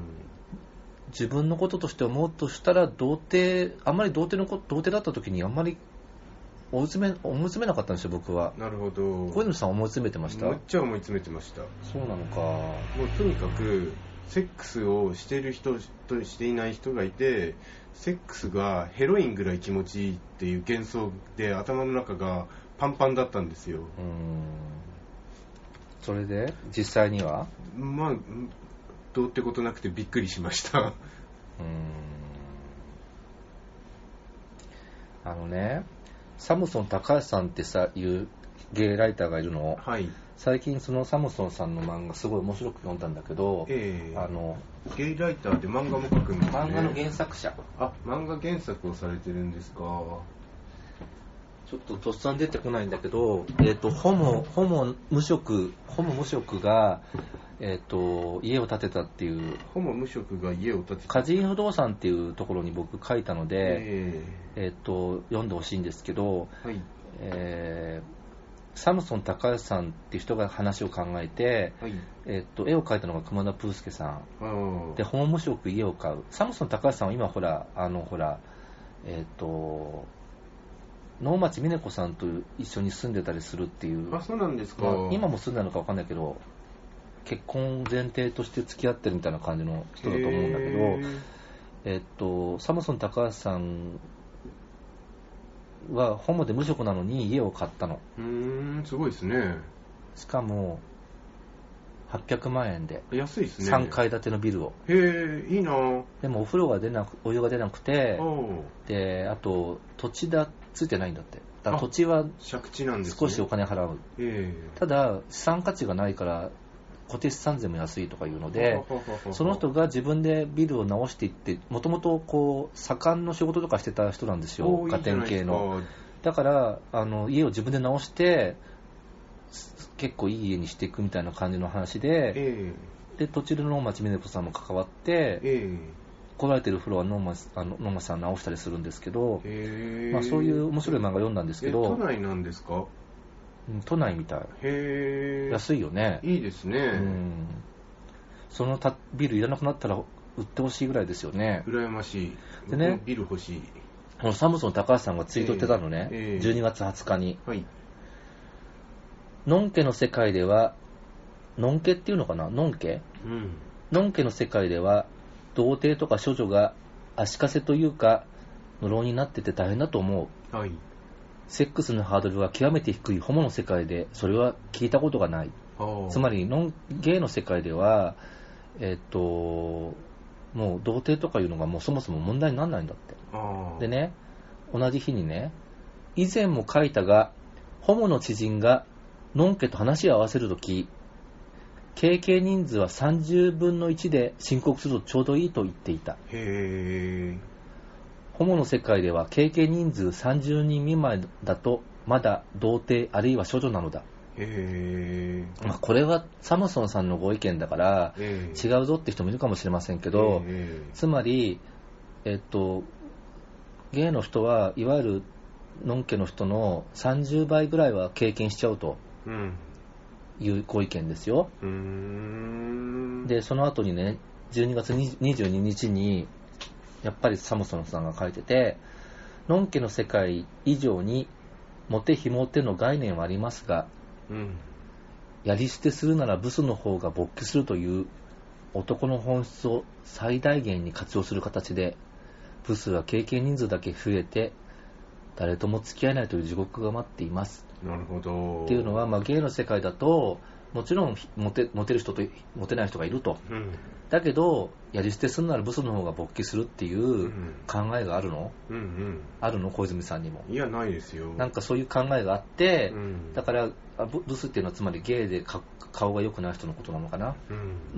自分のこととして思うとしたら童貞、あんまり童貞の童貞だった時にあんまり追い詰め、思い詰めなかったんですよ僕は。 なるほど。 小泉さん思い詰めてました？ めっちゃ思い詰めてました。 そうなのか。もうとにかくセックスをしている人としていない人がいて、セックスがヘロインぐらい気持ちいいっていう幻想で頭の中がパンパンだったんですよ。うーん、 それで実際にはまあどうってことなくてびっくりしました。うーん、 あのね、サムソン高橋さんってさいうゲイライターがいるの、はい、最近そのサムソンさんの漫画すごい面白く読んだんだけど、えー、あのゲイライターで漫画も描くんですね。 漫画の原作者。 あ、漫画原作をされてるんですか。 ちょっととっさに出てこないんだけど、えっと、ホモ、ホモ無職、ホモ無職が、えっと、家を建てたっていう。 ホモ無職が家を建てた。 歌人不動産っていうところに僕書いたので、えー、えっと、読んでほしいんですけど、はい、えー、サムソン高橋さんっていう人が話を考えて、はい、えっと、絵を描いたのが熊田プースケさん。で、ホモ無職家を買う。サムソン高橋さんは今ほら、あの、ほら、えっと、能町みね子さんと一緒に住んでたりするっていう。 あ、そうなんですか。 まあ、今も住んでるのか分かんないけど、結婚前提として付き合ってるみたいな感じの人だと思うんだけど、えっと、サムソン高橋さんはホモで無職なのに家を買ったの。 うーん、すごいですね。 しかもはっぴゃくまんえんで。 安いですね。 さんかい建てのビルを。 へー、いいな。 でもお風呂が出なく、お湯が出なくて、で、あと土地だついてないんだって。だから土地は少しお金払う。えー、ただ資産価値がないから固定資産税も安いとかいうので、その人が自分でビルを直していって、もともとこう左官の仕事とかしてた人なんですよ、ガテン系の。だからあの家を自分で直して結構いい家にしていくみたいな感じの話で、えー、で途中で能町みね子さんも関わって、えー、来られてる風呂は能町あの能町さん直したりするんですけど、えーまあ、そういう面白い漫画読んだんですけど。 都内なんですか？ 都内みたい。へー、安いよね。 いいですね。うん、 そのたビルいらなくなったら売ってほしいぐらいですよね。 羨ましい。でね、ビル欲しい。 このサムソン高橋さんがツイートってたのね、えーえー、じゅうにがつはつかに、はい、のんけの世界では、のんけっていうのかな、のんけ、うん、のんけの世界では童貞とか処女が足かせというか呪いになってて大変だと思う、はい、セックスのハードルは極めて低いホモの世界でそれは聞いたことがない。つまりノンゲイの世界では、えっともう童貞とかいうのがもうそもそも問題にならないんだって。でね、同じ日にね、以前も書いたがホモの知人がノンケと話を合わせるとき、経験人数はさんじゅうぶんのいちで申告するとちょうどいいと言っていた。へー。ホモの世界では経験人数さんじゅうにん未満だとまだ童貞あるいは処女なのだ。へー。まあ、これはサムソンさんのご意見だから違うぞって人もいるかもしれませんけど、つまり、えっと、ゲイの人はいわゆるノンケの人のさんじゅうばいぐらいは経験しちゃうというご意見ですよ。うーん。で、その後にね、じゅうにがつにじゅうににちにやっぱりサムソンさんが書いてて、ノンケの世界以上にモテ非モテの概念はありますが、うん、 やり捨てするならブスの方が勃起するという男の本質を最大限に活用する形で、ブスは経験人数だけ増えて誰とも付き合えないという地獄が待っています。 なるほど。 っていうのは、まあ、ゲイの世界だともちろんモテ、モテる人とモテない人がいると、うん、だけどやり捨てするならブスの方が勃起するっていう考えがあるの、うんうん、あるの小泉さんにも。 いや、ないですよ。 なんかそういう考えがあって、うん、だからブスっていうのはつまりゲイで顔が良くない人のことなのかな、うん、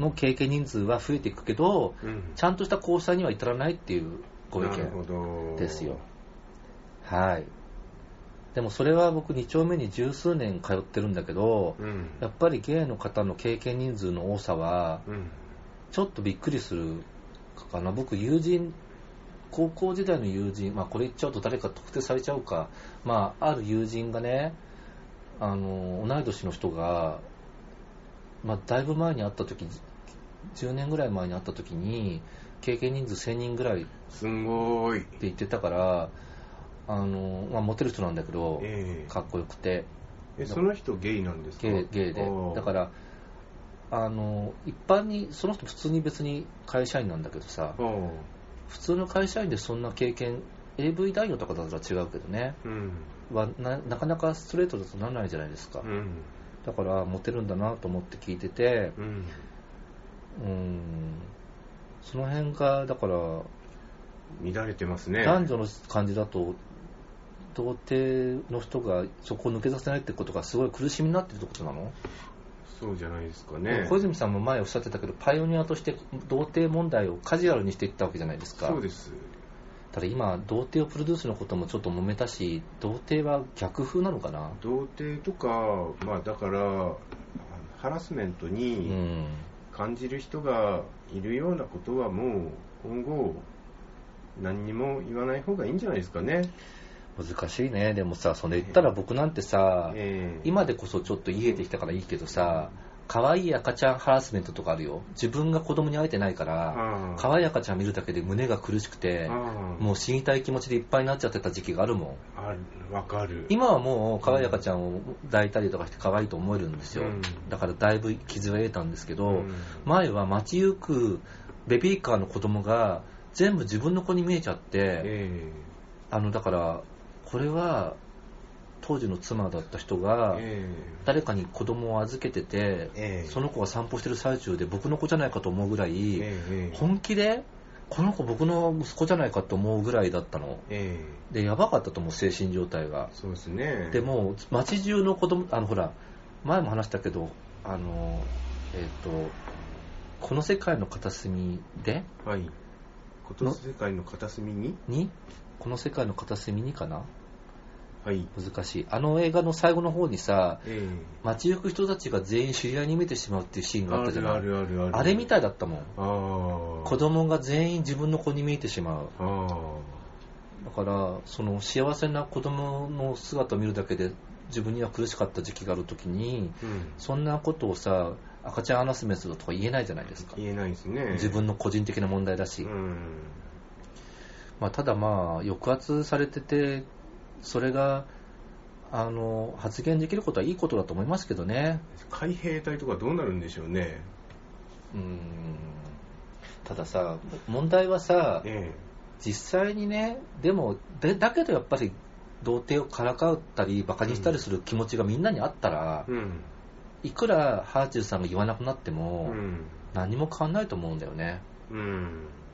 の経験人数は増えていくけど、うん、ちゃんとした交際には至らないっていうご意見ですよ。はい。でもそれは僕に丁目に十数年通ってるんだけど、うん、やっぱりゲイの方の経験人数の多さはちょっとびっくりするかな。僕友人、高校時代の友人、まあこれ言っちゃうと誰か特定されちゃうか、まあある友人がね、あの同い年の人が、まあだいぶ前に会った時、じゅうねんぐらい前に会った時に経験人数せんにんぐらいすごいって言ってたから、あのまあ、モテる人なんだけど、えー、かっこよくて。 え、その人ゲイなんですか？ ゲイ、ゲイで。だからあの一般にその人普通に別に会社員なんだけどさ、普通の会社員でそんな経験 エーブイ 男優とかだったら違うけどね、うん、は な, なかなかストレートだとならないじゃないですか、うん、だからモテるんだなと思って聞いてて、うん、うーんその辺がだから乱れてますね。 男女の感じだと童貞の人がそこを抜け出せないってことがすごい苦しみになってるってことなの？ そうじゃないですかね。 小泉さんも前おっしゃってたけど、パイオニアとして童貞問題をカジュアルにしていったわけじゃないですか。 そうです。 ただ今童貞をプロデュースのこともちょっと揉めたし、童貞は逆風なのかな？ 童貞とか、まあだからハラスメントに感じる人がいるようなことはもう今後何にも言わない方がいいんじゃないですかね。 難しいね。でもさ、それ言ったら僕なんてさ、えー、今でこそちょっと癒えてきたからいいけどさ、可愛い赤ちゃんハラスメントとかあるよ。自分が子供に会えてないから可愛い赤ちゃん見るだけで胸が苦しくて、もう死にたい気持ちでいっぱいになっちゃってた時期があるもん。 ある、わかる。 今はもう可愛い赤ちゃんを抱いたりとかして可愛いと思えるんですよ、うん、だからだいぶ傷が得たんですけど、うん、前は街行くベビーカーの子供が全部自分の子に見えちゃって、えー、あのだからこれは当時の妻だった人が誰かに子供を預けてて、えー、その子が散歩してる最中で僕の子じゃないかと思うぐらい、えー、本気でこの子僕の息子じゃないかと思うぐらいだったの、えー、でやばかったと思う、精神状態が。 そうですね。 でも街中の子供、あのほら前も話したけど、あのえっ、ー、とこの世界の片隅で、 はい、この世界の片隅ににこの世界の片隅にかな、 はい、 難しい。あの映画の最後の方にさ、えー、街行く人たちが全員知り合いに見えてしまうっていうシーンがあったじゃない。 あるあるあるある。 あれみたいだったもん。 あ、 子供が全員自分の子に見えてしまう。あ、だからその幸せな子供の姿を見るだけで自分には苦しかった時期があるときに、うん、そんなことをさ、赤ちゃんハラスメントとか言えないじゃないですか。 言えないですね。 自分の個人的な問題だし、うん、まあ、ただまあ抑圧されててそれがあの発言できることはいいことだと思いますけどね。 海兵隊とかどうなるんでしょうね。 うーん、たださ、問題はさ、ええ、実際にね、でもでだけどやっぱり童貞をからかったりバカにしたりする気持ちがみんなにあったら、うん、いくらハーチューさんが言わなくなっても、うん、何も変わんないと思うんだよね、うんうん、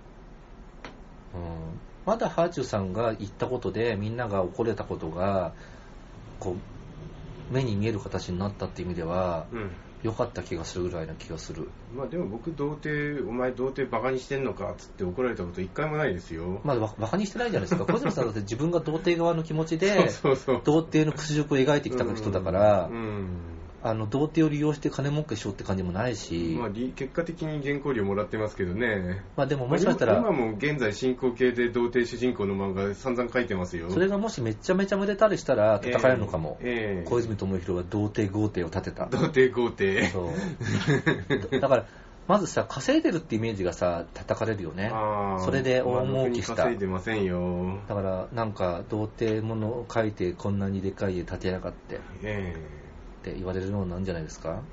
まだハーチューさんが言ったことでみんなが怒れたことがこう目に見える形になったっていう意味では、うん、良かった気がするぐらいな気がする。 まあでも僕童貞、お前童貞バカにしてんのかっつって怒られたこと一回もないですよ。 まあバカにしてないじゃないですか。小泉さんだって自分が童貞側の気持ちでそうそうそう、童貞の屈辱を描いてきた人だから、うんうん、あの童貞を利用して金儲けしようって感じもないし、 まあ、結果的に原稿料もらってますけどね。 まあでももしかしたら、 まあ、今も現在進行形で童貞主人公の漫画散々書いてますよ。 それがもしめちゃめちゃ売れたりしたら叩かれるのかも、えーえー、小泉智弘が童貞豪邸を建てた。 童貞豪邸、 そうだからまずさ、稼いでるってイメージがさ叩かれるよね。それで大儲けした。 稼いでませんよ。 だからなんか童貞ものを書いてこんなにでかい家建てやがって、えーって言われるようなんじゃないですか。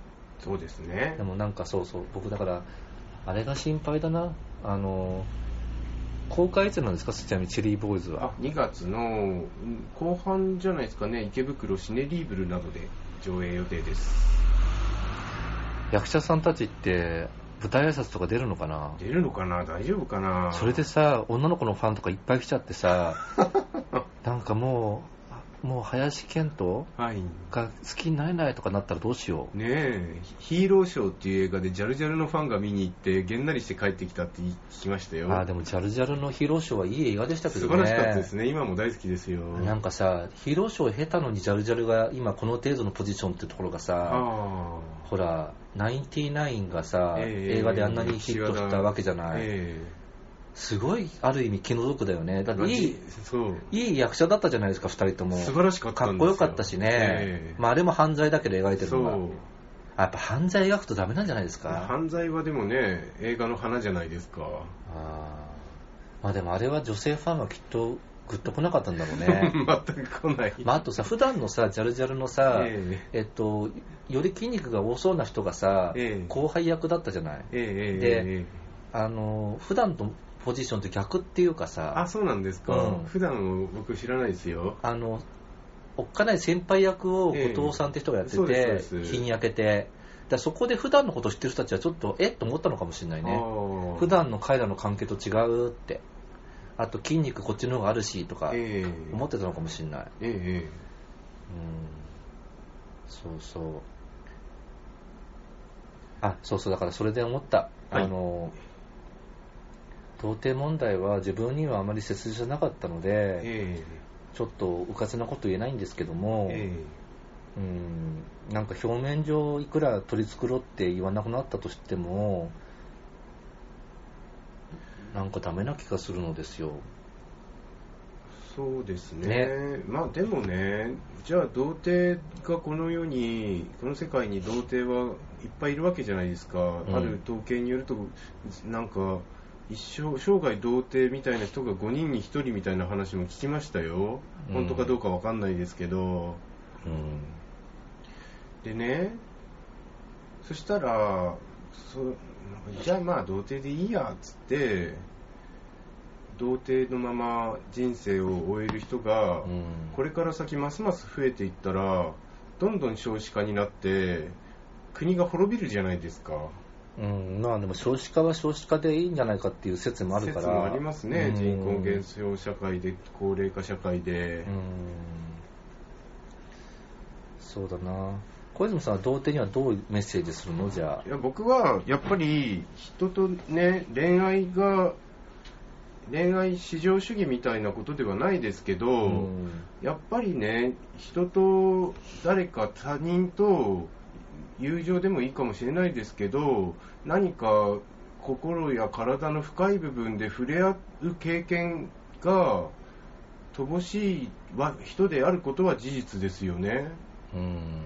そうですね。 でもなんかそうそう、僕だからあれが心配だな。あの公開いつなんですか、ちなみにチェリーボーイズは。 あ、にがつの後半じゃないですかね。池袋シネリーブルなどで上映予定です。 役者さんたちって舞台挨拶とか出るのかな。 出るのかな、大丈夫かな。 それでさ、女の子のファンとかいっぱい来ちゃってさなんかもうもう林遣都が好きになれないとかなったらどうしよう、はい、ねえ。ヒーローショーっていう映画でジャルジャルのファンが見に行ってげんなりして帰ってきたって聞きましたよ。 あ、でもジャルジャルのヒーローショーはいい映画でしたけどね。 素晴らしかったですね。今も大好きですよ。 なんかさ、ヒーローショーを経たのにジャルジャルが今この程度のポジションってところがさ、 あ、 ほらナインティナインがさ、えー、映画であんなにヒットしたわけじゃない、えーすごいある意味気の毒だよね。だっていい、そういい役者だったじゃないですか、ふたりとも。 素晴らしかったんですよ。 かっこよかったしね、えーまあ、あれも犯罪だけど描いてるのが、そうやっぱ犯罪描くとダメなんじゃないですか。 犯罪はでもね、映画の花じゃないですか。 あ、まあでもあれは女性ファンはきっとグッと来なかったんだろうね全く来ない、 まあ、あとさ、普段のさジャルジャルのさ、えー、えっとより筋肉が多そうな人がさ、えー、後輩役だったじゃない、えー、で、えー、あの普段とポジションと逆っていうかさ。 あ、そうなんですか、うん、普段僕知らないですよ。 あのおっかない先輩役を後藤さんって人がやってて、えー、日に焼けて、だそこで普段のことを知ってる人たちはちょっとえっと思ったのかもしれないね。普段の彼らの関係と違うって、あと筋肉こっちの方があるしとか思ってたのかもしれない、えーえー、うん、そうそう、あ、そうそう、だからそれで思った、はい、あの童貞問題は自分にはあまり切実じゃなかったので、えー、ちょっとうかつなこと言えないんですけども、えー、うん、なんか表面上いくら取り繕って言わなくなったとしてもなんかダメな気がするのですよ。 そうですね、ね、まあでもね、じゃあ童貞がこの世に、この世界に童貞はいっぱいいるわけじゃないですか、うん、ある統計によるとなんか一生生涯童貞みたいな人がごにんにひとりみたいな話も聞きましたよ。本当かどうかわかんないですけど、うん、でね、そしたらそじゃあまあ童貞でいいやっつって童貞のまま人生を終える人が、うん、これから先ますます増えていったらどんどん少子化になって国が滅びるじゃないですか。 うん、まあでも少子化は少子化でいいんじゃないかっていう説もあるから。 説もありますね、うん、人口減少社会で高齢化社会で、うん、 そうだな。小泉さんは童貞にはどうメッセージするの？じゃあ。 いや、僕はやっぱり人とね、恋愛が恋愛至上主義みたいなことではないですけど、うん、やっぱりね、人と誰か他人と友情でもいいかもしれないですけど、何か心や体の深い部分で触れ合う経験が乏しい人であることは事実ですよね。うー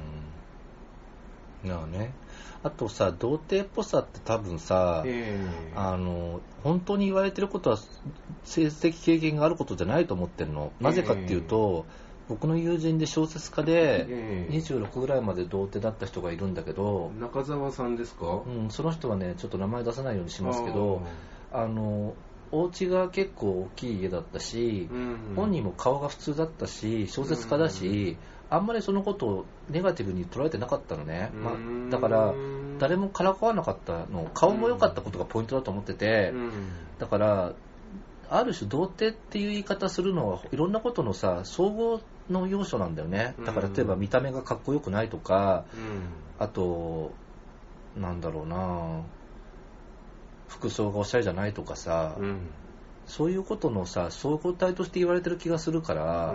ん、なあね。あとさ、童貞っぽさって多分さ、えー、あの本当に言われてることは性的経験があることじゃないと思ってるの。なぜかっていうと、えー僕の友人で小説家でにじゅうろくぐらいまで童貞だった人がいるんだけど、 中澤さんですか？ うん、その人はねちょっと名前出さないようにしますけど、あのお家が結構大きい家だったし、うんうん、本人も顔が普通だったし小説家だし、うんうん、あんまりそのことをネガティブに捉えてなかったのね、まあ、だから誰もからかわなかったの。顔も良かったことがポイントだと思ってて、うん、だからある種童貞っていう言い方するのはいろんなことのさ総合の要素なんだよね。だから例えば見た目がかっこよくないとか、うん、あとなんだろうな、服装がおしゃれじゃないとかさ、うん、そういうことのさ総合体として言われてる気がするから、うん、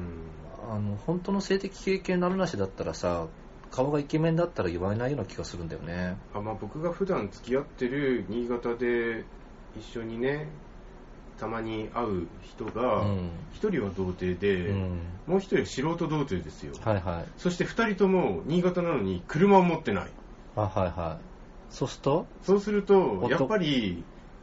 あの本当の性的経験のあるなしだったらさ顔がイケメンだったら言われないような気がするんだよね。 あ、まあ、僕が普段付き合ってる新潟で一緒にねたまに会う人が一人は童貞で、うん、もう一人は素人童貞ですよ、はいはい、そして二人とも新潟なのに車を持ってない。 あ、はいはい。そうするとそうするとやっぱり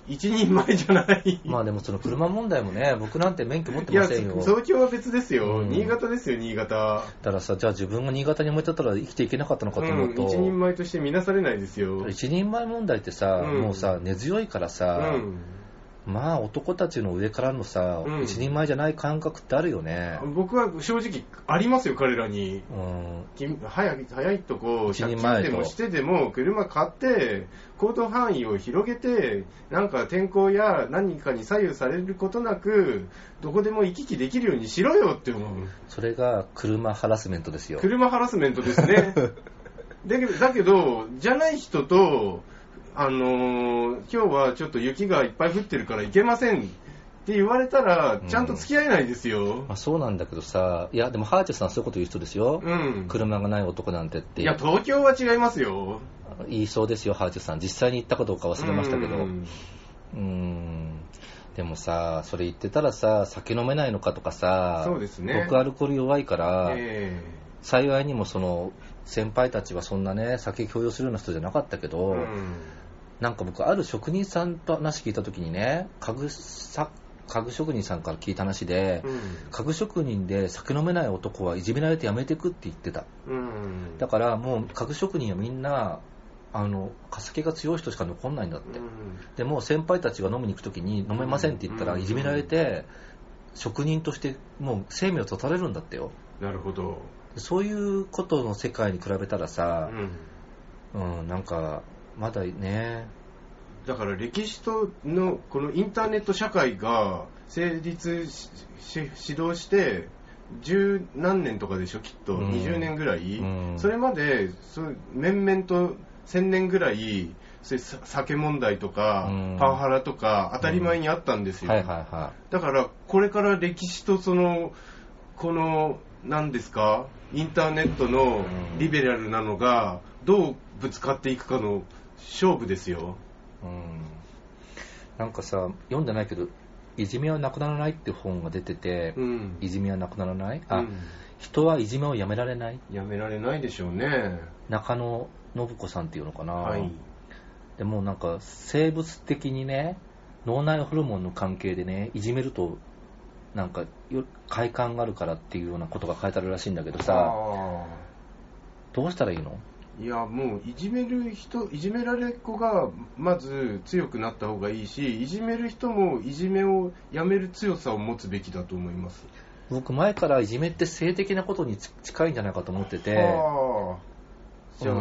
一人前じゃない。 まあでもその車問題もね、僕なんて免許持ってませんよ。 いや、東京は別ですよ、うん、新潟ですよ、新潟。 だからさ、じゃあ自分が新潟に生まれちゃったら生きていけなかったのかと思うと、 うん、一人前として見なされないですよ。 一人前問題ってさ、うん、もうさ、根強いからさ、うん、まあ男たちの上からのさ、うん、一人前じゃない感覚ってあるよね。 僕は正直ありますよ、彼らに。うん、早い、早いとこ借金でもしてでも車買って行動範囲を広げて、なんか天候や何かに左右されることなくどこでも行き来できるようにしろよって思う。 それが車ハラスメントですよ。 車ハラスメントですね。だけど、だけどじゃない人とあのー、今日はちょっと雪がいっぱい降ってるから行けませんって言われたらちゃんと付き合えないですよ、うんまあ、そうなんだけどさ、いやでもハーチェさんはそういうこと言う人ですよ、うん、車がない男なんてって。 いや東京は違いますよ。 言いそうですよ、ハーチェさん。実際に行ったかどうか忘れましたけど、うん、うーんでもさ、それ言ってたらさ、酒飲めないのかとかさ。 そうですね。 僕アルコール弱いから、えー、幸いにもその先輩たちはそんなね酒強要するような人じゃなかったけど、うんなんか僕ある職人さんと話聞いた時にね、家具さ家具職人さんから聞いた話で、うん、家具職人で酒飲めない男はいじめられてやめてくって言ってた、うん、だからもう家具職人はみんなあの酒が強い人しか残んないんだって、うん、でも先輩たちが飲みに行く時に飲めませんって言ったらいじめられて職人としてもう生命を絶たれるんだってよ。 なるほど。 そういうことの世界に比べたらさ、うん、うん、なんかまだね。 だから歴史とのこのインターネット社会が成立 し, し指導して十何年とかでしょきっと、うん、にじゅうねんぐらい、うん、それまでそう面々とせんねんぐらいそういう酒問題とか、うん、パワハラとか当たり前にあったんですよ、うんはいはいはい、だからこれから歴史とそのこの何ですかインターネットのリベラルなのがどうぶつかっていくかの勝負ですよ、うん、 なんかさ読んでないけどいじめはなくならないって本が出てて、うん、いじめはなくならないあ、うん、人はいじめをやめられないやめられないでしょうね。 中野信子さんっていうのかな、はい、でもなんか生物的にね脳内ホルモンの関係でねいじめるとなんか快感があるからっていうようなことが書いてあるらしいんだけどさどうしたらいいの？ いやもういじめる人いじめられっ子がまず強くなった方がいいしいじめる人もいじめをやめる強さを持つべきだと思います。 僕前からいじめって性的なことに近いんじゃないかと思っててはあじゃあ、うん、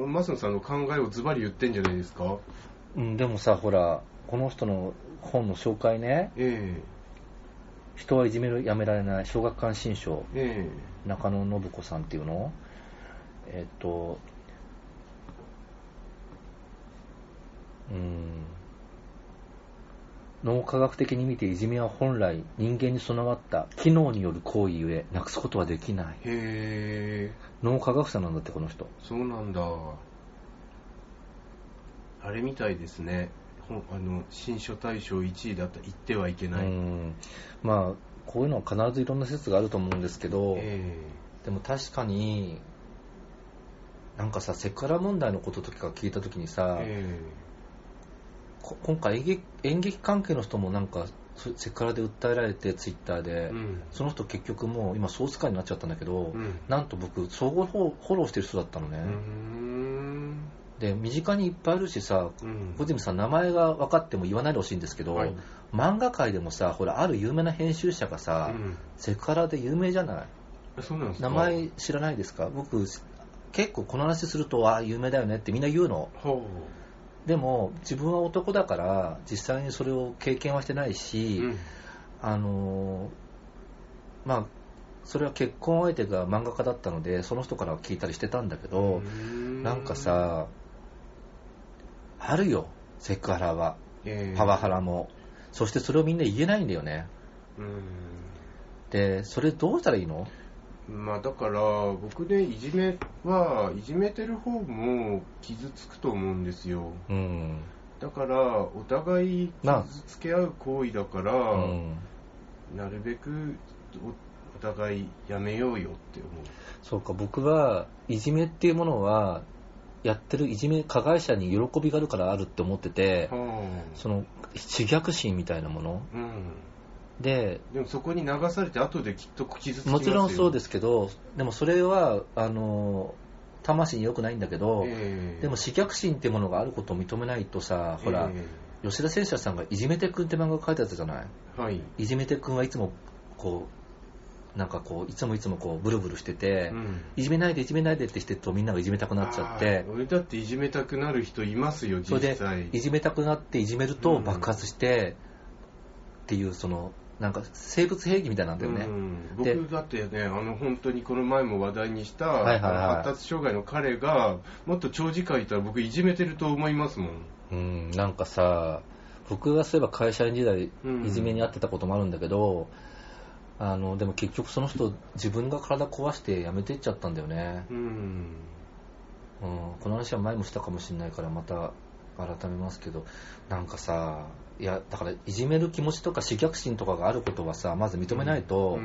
増野さんの考えをズバリ言ってんじゃないですか、 うん、でもさほらこの人の本の紹介ね、えー、人はいじめるやめられない小学館新書、えー、中野信子さんっていうのえっとうん脳科学的に見ていじめは本来人間に備わった機能による行為ゆえなくすことはできない。へー脳科学者なんだってこの人。 そうなんだ。あれみたいですね。あの新書大賞いちいだった言ってはいけない。 うんまあこういうのは必ずいろんな説があると思うんですけど、でも確かになんかさセクハラ問題のこととか聞いたときにさ、えー、今回演劇、演劇関係の人もなんかセクハラで訴えられてツイッターで、うん、その人結局もう今ソース会になっちゃったんだけど、うん、なんと僕総合フォローしてる人だったのね。うーんで身近にいっぱいいるしさ、うん、小泉さん名前が分かっても言わないでほしいんですけど、はい、漫画界でもさほらある有名な編集者がさ、うん、セクハラで有名じゃない。 そうなんですか。 名前知らないですか。僕結構この話するとあ有名だよねってみんな言うの。でも自分は男だから実際にそれを経験はしてないし、うん、あのまあそれは結婚相手が漫画家だったのでその人から聞いたりしてたんだけど、なんかさあるよセクハラは、えー、パワハラも。そしてそれをみんな言えないんだよね。うーんでそれどうしたらいいの？ まあだから僕ねいじめはいじめてる方も傷つくと思うんですよ、うん、だからお互い傷つけ合う行為だから、うん、なるべく お, お互いやめようよって思う。 そうか僕はいじめっていうものはやってるいじめ加害者に喜びがあるからあるって思ってて、その自虐心みたいなもの、うん、で, でもそこに流されて後できっと傷つきますよ。 もちろんそうですけど、でもそれはあの魂に良くないんだけど、えー、でも自虐心っていうものがあることを認めないとさ、ほら、えー、吉田戦車さんがいじめてくんって漫画を書いてあったじゃない、はい、いじめてくんはいつもこうなんかこういつもいつもこうブルブルしてて、うん、いじめないでいじめないでってしてるとみんながいじめたくなっちゃって、 俺だっていじめたくなる人いますよ実際。 それでいじめたくなっていじめると爆発して、うん、っていうそのなんか生物兵器みたいなんだよね、うん、 僕だってね、あの本当にこの前も話題にした、はいはいはい、発達障害の彼がもっと長時間いたら僕いじめてると思いますもん。 うん、なんかさ、僕がそういえば会社員時代いじめに遭ってたこともあるんだけど、うん、あのでも結局その人自分が体壊して辞めてっちゃったんだよね、うんうん、この話は前もしたかもしれないからまた改めますけど、なんかさ、いやだからいじめる気持ちとか自虐心とかがあることはさまず認めないと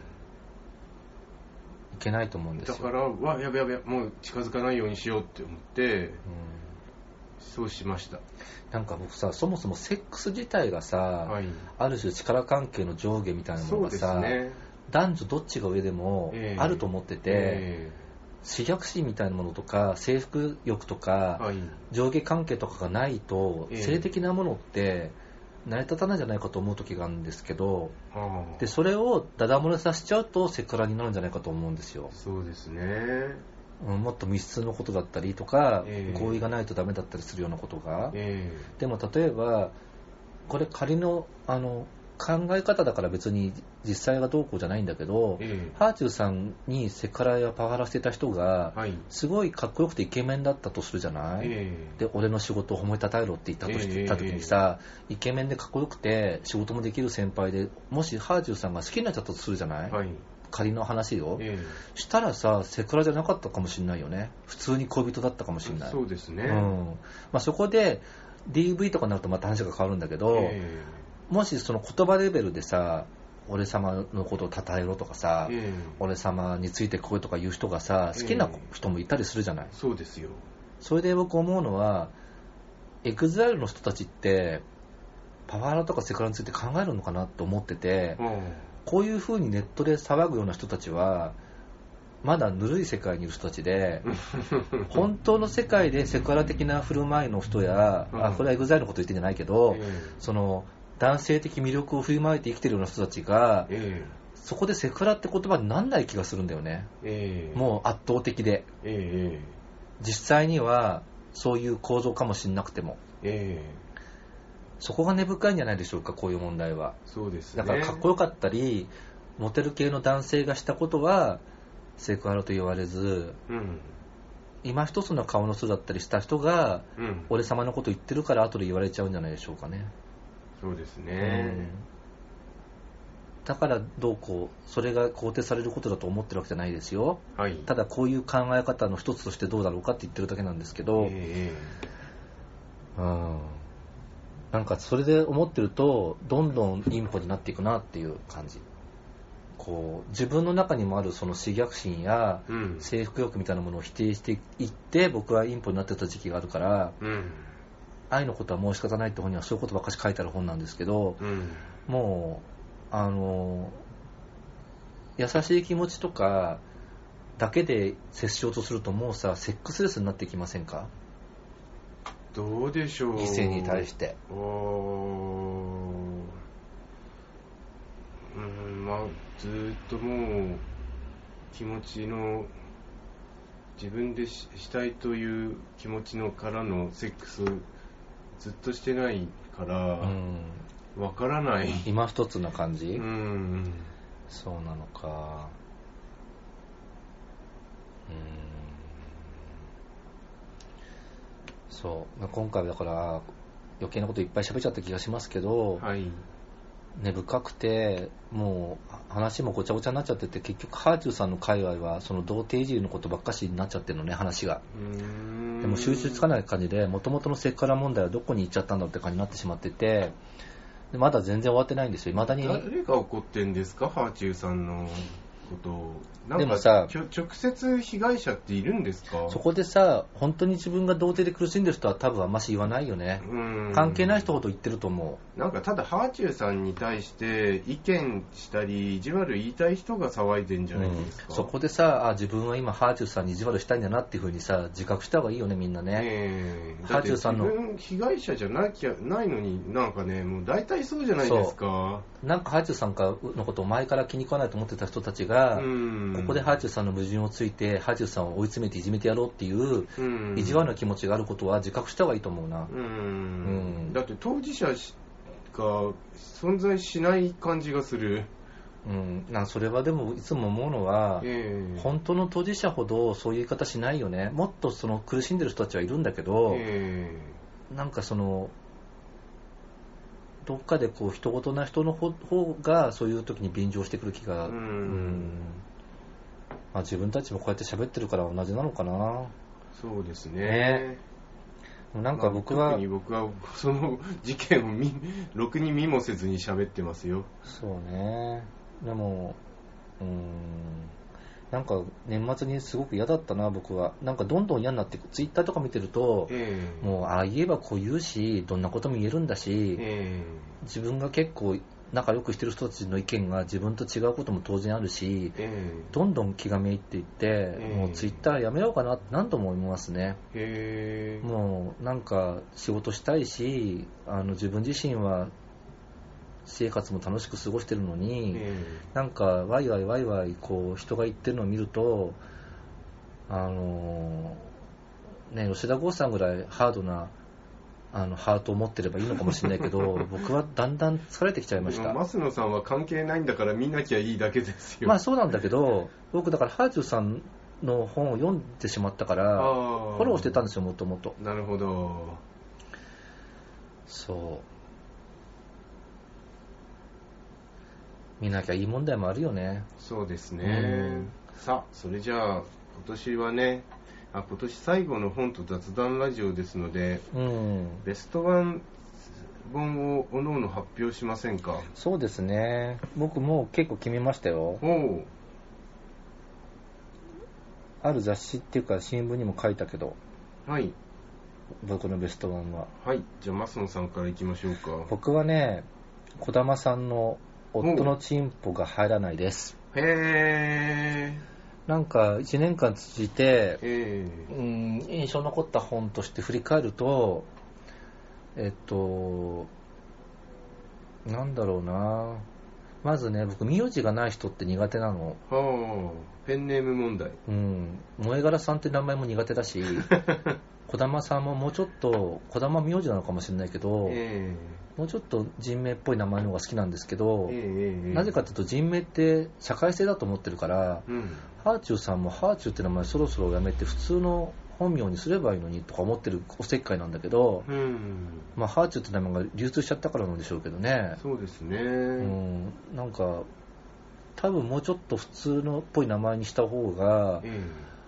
いけないと思うんですよ。 だからわやべやべもう近づかないようにしようって思って、うん、そうしました。 なんか僕さ、そもそもセックス自体がさ、はい、ある種力関係の上下みたいなものがさ、ね、男女どっちが上でもあると思ってて、えー自虐心みたいなものとか征服欲とか、はい、上下関係とかがないと、えー、性的なものって成り立たないんじゃないかと思う時があるんですけど、でそれをダダ漏れさせちゃうとセクハラになるんじゃないかと思うんですよ。 そうですね、 うん、もっと密室のことだったりとか、えー、合意がないとダメだったりするようなことが、えー、でも例えばこれ仮のあの考え方だから別に実際がどうこうじゃないんだけど、ええ、ハーチューさんにセクハラやパワハラしてた人が、はい、すごいかっこよくてイケメンだったとするじゃない、ええ、で俺の仕事を褒めたたえろって言ったとして、ええ、た時にさ、イケメンでかっこよくて仕事もできる先輩でもしハーチューさんが好きになっちゃったとするじゃない、はい、仮の話を、ええ、したらさセクハラじゃなかったかもしれないよね。普通に恋人だったかもしれない。 そうですね、 うん、まあ、そこで ディーブイ とかになるとまた話が変わるんだけど、ええ、もしその言葉レベルでさ俺様のことを称えろとかさ、えー、俺様についてこいとか言う人がさ好きな人もいたりするじゃない、えー、 そうですよ。 それで僕思うのはエグザイルの人たちってパワハラとかセクハラについて考えるのかなと思ってて、うん、こういう風にネットで騒ぐような人たちはまだぬるい世界にいる人たちで本当の世界でセクハラ的な振る舞いの人や、うん、あこれはエグザイルのこと言ってんじゃないけど、えー、その男性的魅力を振りまいて生きてるような人たちが、えー、そこでセクハラって言葉になんない気がするんだよね、えー、もう圧倒的で、えー、実際にはそういう構造かもしれなくても、えー、そこが根深いんじゃないでしょうか、こういう問題は。 そうですね。 だからかっこよかったりモテる系の男性がしたことはセクハラと言われず、うん、今一つの顔の人だったりした人が、うん、俺様のこと言ってるから後で言われちゃうんじゃないでしょうかね。 そうですね、うん、 だからどうこうそれが肯定されることだと思ってるわけじゃないですよ、はい、ただこういう考え方の一つとしてどうだろうかって言ってるだけなんですけど、えー、うん、なんかそれで思ってるとどんどんインポになっていくなっていう感じ。こう自分の中にもあるその自虐心や征服欲みたいなものを否定していって僕はインポになってた時期があるから、うん、愛のことはもう仕方ないって本にはそういうことばっかり書いてある本なんですけど、うん、もうあの優しい気持ちとかだけで接しようとするともうさセックスレスになっていきませんか。 どうでしょう。 異性に対して。 おうん、まあずっともう気持ちの自分で し, したいという気持ちのからのセックスずっとしてないからわからない、 今一つの感じ、 うん、 そうなのか。うん、そう今回だから余計なこといっぱい喋っちゃった気がしますけど、はい、根深くてもう話もごちゃごちゃになっちゃってて結局ハーチューさんの界隈はその童貞いじりのことばっかしになっちゃってるのね話が。うーんでも収集つかない感じで元々のセクハラ問題はどこに行っちゃったんだって感じになってしまっててでまだ全然終わってないんですよ。未だに誰が怒ってんですかハーチューさんのことをなんかでもさ直接被害者っているんですか？ そこでさ、本当に自分が童貞で苦しんでる人は多分あんまし言わないよね。うん関係ない人ほど言ってると思う。なんかただハーチューさんに対して意見したり意地悪言いたい人が騒いでんじゃないですか、 うん、そこでさあ自分は今ハーチューさんに意地悪したいんだなっていう風にさ自覚した方がいいよねみんなね、えー、 ハーチューさんの自分被害者じゃなきゃないのになんかねもう大体そうじゃないですか。 なんかハーチューさんのことを前から気に食わないと思ってた人たちが、うんここでハーチューさんの矛盾をついてハーチューさんを追い詰めていじめてやろうっていう意地悪な気持ちがあることは自覚した方がいいと思うな。うん、うん、 だって当事者が存在しない感じがする。 うん、なんそれはでもいつも思うのは、えー、本当の当事者ほどそういう言い方しないよね。もっとその苦しんでる人たちはいるんだけど、えー、なんかそのどっかでこう人事な人の方がそういう時に便乗してくる気が、うんうんまあ、自分たちもこうやって喋ってるから同じなのかな。 そうですね。 ねなんか僕は、 まあ、特に僕はその事件を見ろくに見もせずに喋ってますよ。 そうね。でもうーんなんか年末にすごく嫌だったな僕は。なんかどんどん嫌になっていく。ツイッターとか見てると、えー、もうああ言えばこう言うしどんなことも言えるんだし、えー、自分が結構仲良くしてる人たちの意見が自分と違うことも当然あるし、えー、どんどん気がめいっていって、えー、もうツイッターやめようかなって何度も思いますね、えー、もうなんか仕事したいしあの自分自身は生活も楽しく過ごしてるのに、えー、なんかワイワイワイワイこう人が言ってるのを見るとあのね吉田剛さんぐらいハードなあのハートを持ってればいいのかもしれないけど僕はだんだん疲れてきちゃいました。 増野さんは関係ないんだから見なきゃいいだけですよ。 まあそうなんだけど僕だからハーチューさんの本を読んでしまったからフォローしてたんですよもともと。 なるほど。 そう見なきゃいい問題もあるよね。 そうですね。さあそれじゃあ今年はねあ今年最後の本と雑談ラジオですので、うん、ベストワン本をおのおの発表しませんか？ そうですね。僕もう結構決めましたよ。おある雑誌っていうか新聞にも書いたけど、はい、僕のベストワンは。 はい、じゃあ増野さんからいきましょうか。 僕はね児玉さんの夫のチンポが入らないです。へー。なんかいちねんかん続いて、えー、うん印象に残った本として振り返るとえっとなんだろうなまずね僕名字がない人って苦手なの。 はあ、ペンネーム問題。 うん萌え柄さんって名前も苦手だし児玉さんももうちょっと児玉名字なのかもしれないけど、えー、もうちょっと人名っぽい名前の方が好きなんですけど、えー、なぜかというと人名って社会性だと思ってるから、うん、ハーチューさんもハーチューって名前そろそろやめて普通の本名にすればいいのにとか思ってるおせっかいなんだけど、うん、まあハーチューって名前が流通しちゃったからなんでしょうけどね。 そうですね、うん、 なんか多分もうちょっと普通のっぽい名前にした方が、うん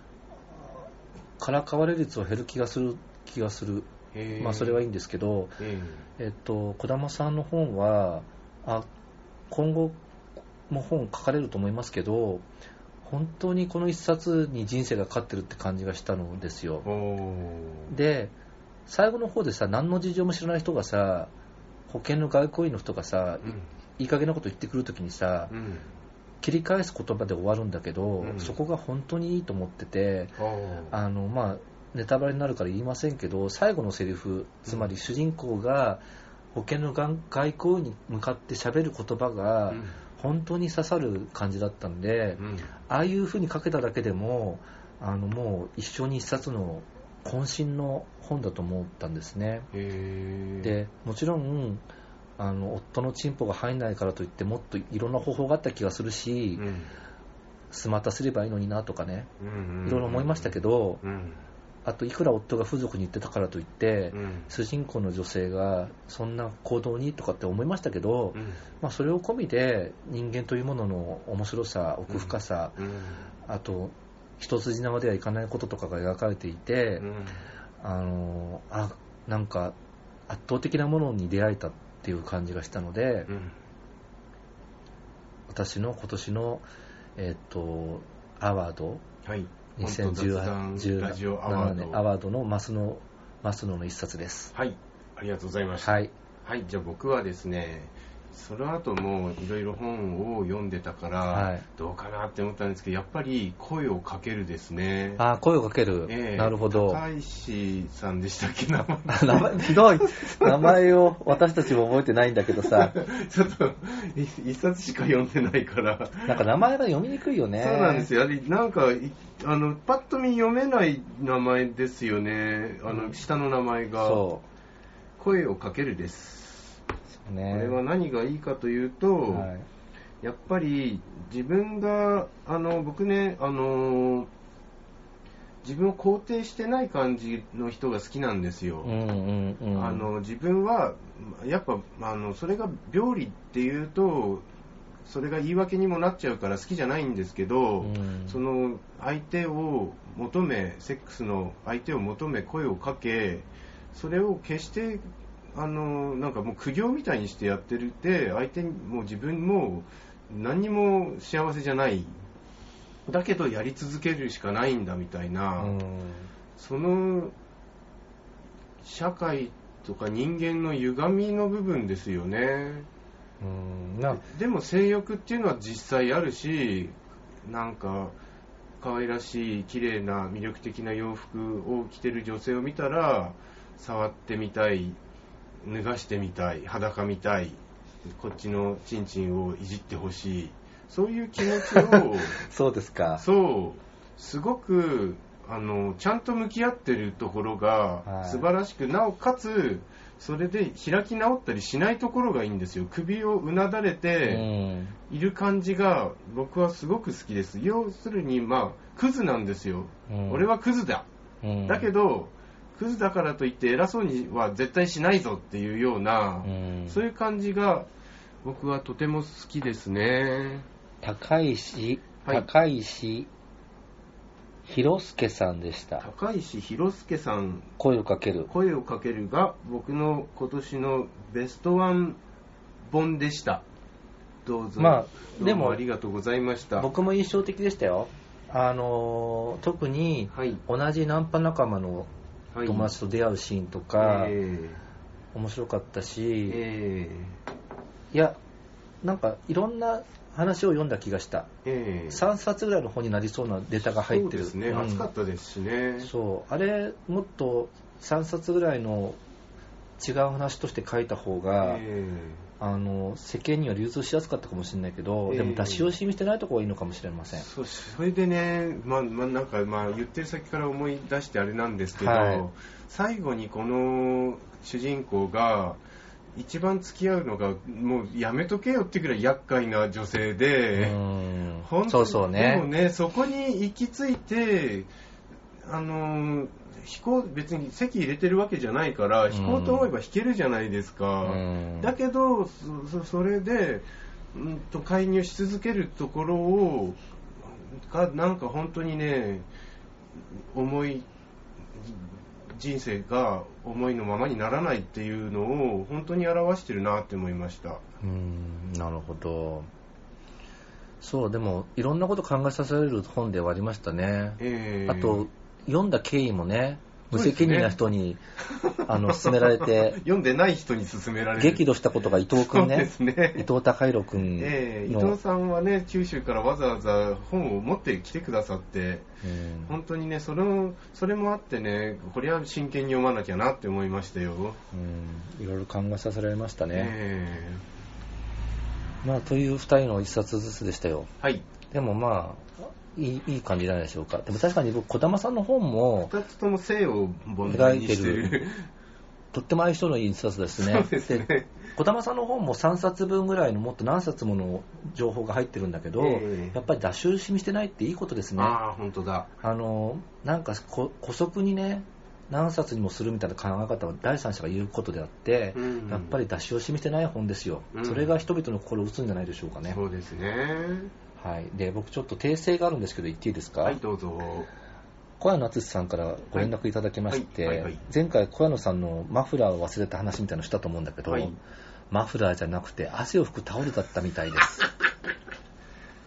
からかわれ率は減る気がする気がする。まあそれはいいんですけど、えっと児玉さんの本はあ今後も本書かれると思いますけど本当にこの一冊に人生がかかってるって感じがしたのですよ。で最後の方でさ何の事情も知らない人がさ保険の外交員の人がさ、うん、いい加減なこと言ってくるときにさ、うん切り返す言葉で終わるんだけど、うん、そこが本当にいいと思ってて、あのまあネタバレになるから言いませんけど最後のセリフつまり主人公が保険の外交に向かって喋る言葉が本当に刺さる感じだったんで、うん、ああいう風に書けただけでもあのもう一生に一冊の渾身の本だと思ったんですね。でもちろんあの夫のチンポが入んないからといってもっといろんな方法があった気がするし、うん、スマタすればいいのになとかね、うんうんうん、いろいろ思いましたけど、うん、あといくら夫が風俗に行ってたからといって、うん、主人公の女性がそんな行動にとかって思いましたけど、うんまあ、それを込みで人間というものの面白さ奥深さ、うんうん、あと一筋縄ではいかないこととかが描かれていて、うん、あのあなんか圧倒的なものに出会えたっていう感じがしたので、うん、私の今年のえっ、ー、とアワード、 はい、 にせんじゅうななねんアワードのマスノマスノの一冊です。 はい、ありがとうございました。 はい、 はい、じゃあ僕はですね、その後もいろいろ本を読んでたから、はい、どうかなって思ったんですけど、やっぱり声をかけるですね。 あ、声をかける、えー、なるほど。 高石さんでしたっけ、名前。名前ひどい。名前を私たちも覚えてないんだけどさ。 ちょっと一冊しか読んでないから。 なんか名前が読みにくいよね。 そうなんですよ。あれなんかあのパッと見読めない名前ですよね。あの、うん、下の名前が。そう。声をかけるです。ね、これは何がいいかというと、はい、やっぱり自分があの僕ねあの自分を肯定してない感じの人が好きなんですよ、うんうんうん、あの自分はやっぱあのそれが病理っていうとそれが言い訳にもなっちゃうから好きじゃないんですけど、うん、その相手を求めセックスの相手を求め声をかけそれを決してあのなんかもう苦行みたいにしてやってるって相手にも自分も何にも幸せじゃないだけどやり続けるしかないんだみたいな、うん、その社会とか人間の歪みの部分ですよね、うん、なでも性欲っていうのは実際あるしなんか可愛らしい綺麗な魅力的な洋服を着てる女性を見たら触ってみたい脱がしてみたい裸みたいこっちのチンチンをいじってほしいそういう気持ちをそうですかそうすごくあのちゃんと向き合ってるところが素晴らしく、はい、なおかつそれで開き直ったりしないところがいいんですよ。首をうなだれている感じが僕はすごく好きです。要するにまあクズなんですよ、うん、俺はクズだ、うん、だけどクズだからといって偉そうには絶対しないぞっていうような、うん、そういう感じが僕はとても好きですね。 高石、はい、高石弘介さんでした。 高石弘介さん、 声をかける声をかけるが僕の今年のベストワン本でした。どうぞ、まあ、でもありがとうございました。 僕も印象的でしたよ。あの特に同じナンパ仲間の友達と出会うシーンとか、はい、えー、面白かったし、えー、いやなんかいろんな話を読んだ気がした、えー、さんさつぐらいの本になりそうなネタが入ってる。 そうですね、うん、熱かったですしね。 そうあれもっとさんさつぐらいの違う話として書いた方が、えー、あの世間には流通しやすかったかもしれないけど、えー、でも出し惜しみしてないところがいいのかもしれません。 そうそれでね、まあまあ、なんかまあ言ってる先から思い出してあれなんですけど、はい、最後にこの主人公が一番付き合うのがもうやめとけよってぐらい厄介な女性で、うーん本当にそうそうね、でもねそこに行き着いてあの飛行別に席入れてるわけじゃないから飛行と思えば引けるじゃないですか。だけど そ, それで、うん、と介入し続けるところをがなんか本当にね思い人生が思いのままにならないっていうのを本当に表してるなって思いました。 うーん、なるほど。そうでもいろんなこと考えさせられる本ではありましたね、えー、あと読んだ経緯もね無責任な人に、ね、あの勧められて読んでない人に勧められる激怒したことが伊藤君 ね, ですね伊藤孝弘君の、 えー、伊藤さんはね九州からわざわざ本を持ってきてくださって、うん、本当にねそのそれもあってねこれは真剣に読まなきゃなって思いましたよ、 うん、いろいろ考えさせられましたね、えーまあ、というふたりの一冊ずつでしたよ。 はい。 でもまあいい、いい感じじゃないでしょうか。でも確かに僕児玉さんの本もふたつとも性を描いてるとっても相性のいい一冊ですね。 そうですね。で児玉さんの本もさんさつぶんぐらいのもっと何冊もの情報が入ってるんだけど、えー、やっぱり脱臭しみしてないっていいことですね。 ああ本当だ。 あのなんかこ姑息にね何冊にもするみたいな考え方は第三者が言うことであって、うんうん、やっぱり出し惜しみしてない本ですよ、うん、それが人々の心を打つんじゃないでしょうかね。 そうですね。 はい、で僕ちょっと訂正があるんですけど言っていいですか。 はいどうぞ。 小谷敦さんからご連絡いただきまして、はいはいはいはい、前回小谷さんのマフラーを忘れた話みたいなのしたと思うんだけど、はい、マフラーじゃなくて汗を拭くタオルだったみたいです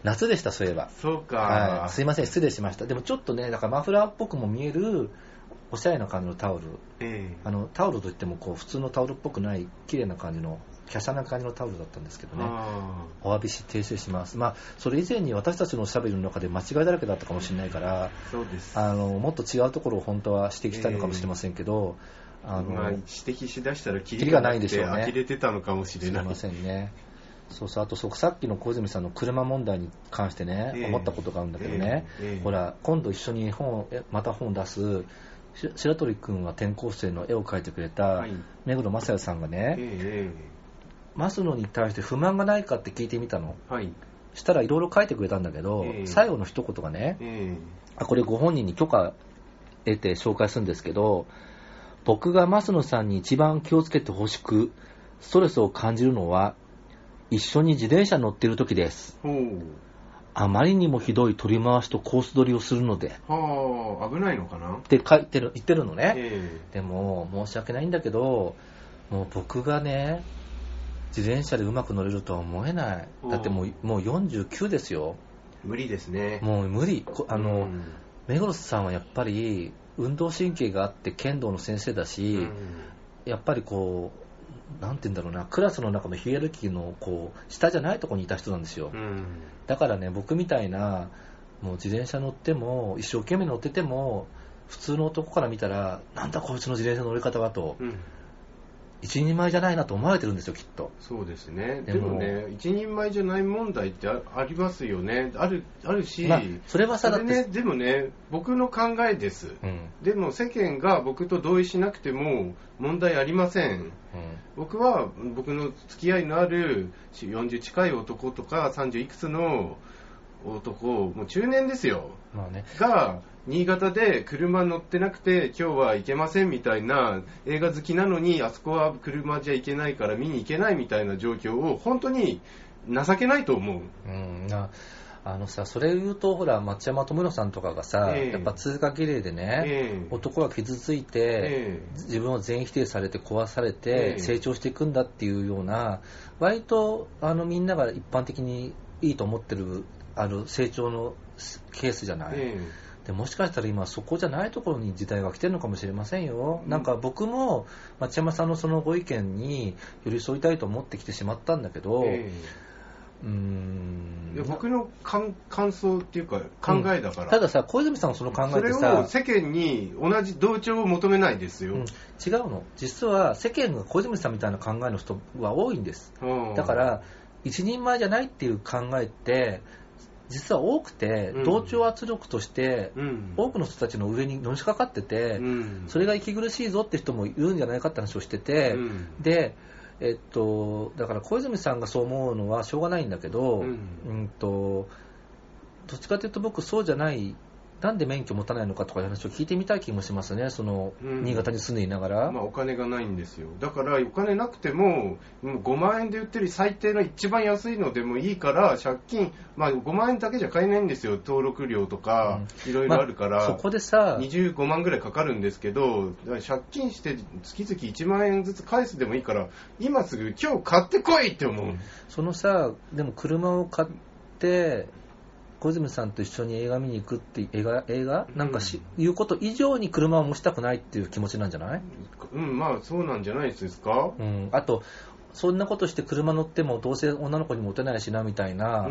夏でした、そういえば。 そうか、 はい、すいません、失礼しました。でもちょっとね、だからマフラーっぽくも見えるおしゃれな感じのタオル、えー、あのタオルといってもこう普通のタオルっぽくない綺麗な感じの華奢な感じのタオルだったんですけどね、お詫びし訂正します。まあそれ以前に私たちのおしゃべりの中で間違いだらけだったかもしれないから、 そうです、 あのもっと違うところを本当は指摘したいのかもしれませんけど、 えー、あのまあ、指摘しだしたらキリがないんでしょうね。 呆れてたのかもしれない。 すいませんね。そうそう、あとそうさっきの小泉さんの車問題に関してね、えー、思ったことがあるんだけどね、えーえー、ほら今度一緒に本また本出す白鳥くんは転校生の絵を描いてくれた目黒雅也さんがね、えー、増野に対して不満がないかって聞いてみたの、はい、したらいろいろ書いてくれたんだけど、えー、最後の一言がね、えー、あこれご本人に許可得て紹介するんですけど、僕が増野さんに一番気をつけてほしくストレスを感じるのは一緒に自転車乗っている時です。あまりにもひどい取り回しとコース取りをするので、 はあ、危ないのかなって書いてる言ってるのね、えー、でも申し訳ないんだけど、もう僕がね自転車でうまく乗れるとは思えない。だってもう、もうよんじゅうきゅうですよ。 無理ですね。 もう無理。あの、うん、目黒さんはやっぱり運動神経があって剣道の先生だし、うん、やっぱりこうなんて言うんだろうな、クラスの中のヒエラルキーのこう下じゃないところにいた人なんですよ、うん、だからね僕みたいなもう自転車乗っても一生懸命乗ってても普通の男から見たらなんだこいつの自転車乗り方はと、うん、一人前じゃないなと思われてるんですよきっと。 そうですね。でもね一人前じゃない問題ってありますよね。あるあるし、まあ、 それはさそれ、ね、だってでもね僕の考えです、うん、でも世間が僕と同意しなくても問題ありません、うん、僕は僕の付き合いのあるよんじゅう近い男とかさんじゅういくつの男もう中年ですよ、まあね、が新潟で車乗ってなくて今日は行けませんみたいな映画好きなのにあそこは車じゃ行けないから見に行けないみたいな状況を本当に情けないと思う、 うん、なあのさそれ言うとほら松山智弘さんとかがさ、えー、やっぱ通過儀礼でね、えー、男が傷ついて、えー、自分を全否定されて壊されて、えー、成長していくんだっていうような割とあのみんなが一般的にいいと思ってるある成長のケースじゃない、えー、でもしかしたら今そこじゃないところに時代が来てるのかもしれませんよ、うん、なんか僕も松山さんのそのご意見に寄り添いたいと思ってきてしまったんだけど、えー、うーんいや僕の感想っていうか考えだから、うん、 たださ小泉さんのその考えってさそれを世間に同じ同調を求めないですよ、うん、 違うの。実は世間が小泉さんみたいな考えの人は多いんです、うん、だから一人前じゃないっていう考えって実は多くて、うん、同調圧力として、うん、多くの人たちの上にのしかかってて、うん、それが息苦しいぞって人もいるんじゃないかって話をしてて、うん、で、えっと、だから小泉さんがそう思うのはしょうがないんだけど、うんうんと、どっちかというと僕そうじゃないなんで免許持たないのかとかいう話を聞いてみたい気もしますね。その、うん、新潟に住んでいながら、 まあ、お金がないんですよ。だからお金なくてもごまんえんで売ってる最低の一番安いのでもいいから借金、まあ、ごまんえんだけじゃ買えないんですよ。登録料とかいろいろあるから、まあ、 そこでさにじゅうごまんぐらいかかるんですけど、借金して月々いちまんえんずつ返すでもいいから今すぐ今日買ってこいって思う、うん、 そのさでも車を買って小泉さんと一緒に映画見に行くって映画映画なんかし、うん、いうこと以上に車を持ちたくないっていう気持ちなんじゃない？ うん、まあそうなんじゃないですか。 うん、あとそんなことして車乗ってもどうせ女の子にモテないしなみたいな、うん、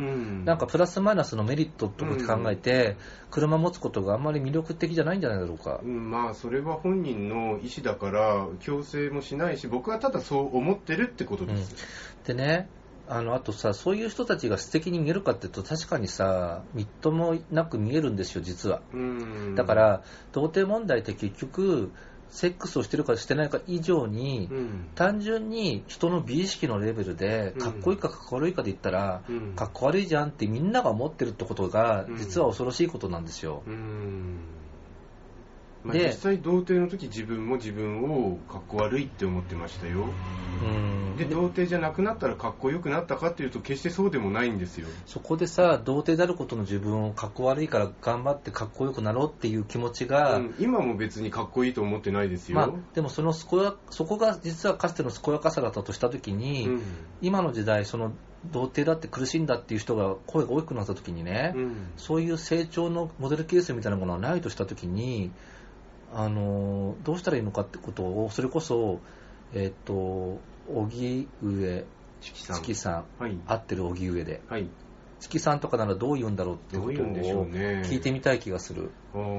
なんかプラスマイナスのメリットとか考えて、うん、車持つことがあんまり魅力的じゃないんじゃないだろうか。 うん、まあそれは本人の意思だから強制もしないし、僕はただそう思ってるってことです、 うん、でね、あのあとさ、そういう人たちが素敵に見えるかっていうと確かにさみっともなく見えるんですよ実は。うんだから童貞問題って結局セックスをしてるかしてないか以上に、うん、単純に人の美意識のレベルでかっこいいかかっこ悪いかで言ったら、うん、かっこ悪いじゃんってみんなが思ってるってことが実は恐ろしいことなんですよ。うんうんまあ、実際童貞の時自分も自分をかっこ悪いって思ってましたよ。うんん、で童貞じゃなくなったらかっこよくなったかっていうと決してそうでもないんですよ。 そこでさ、童貞であることの自分をかっこ悪いから頑張ってかっこよくなろうっていう気持ちが、うん、 今も別にかっこいいと思ってないですよ。まあ、 でもそのそこやそこが実はかつての健やかさだったとしたときに、うん、今の時代その童貞だって苦しいんだっていう人が声が多くなったときにね、うん、そういう成長のモデルケースみたいなものはないとしたときに、あのどうしたらいいのかってことを、それこそえっ、ー、と荻上チキさん、チキさん、はい、合ってる荻上で、はい、チキさんとかならどう言うんだろうっていうことを聞いてみたい気がする。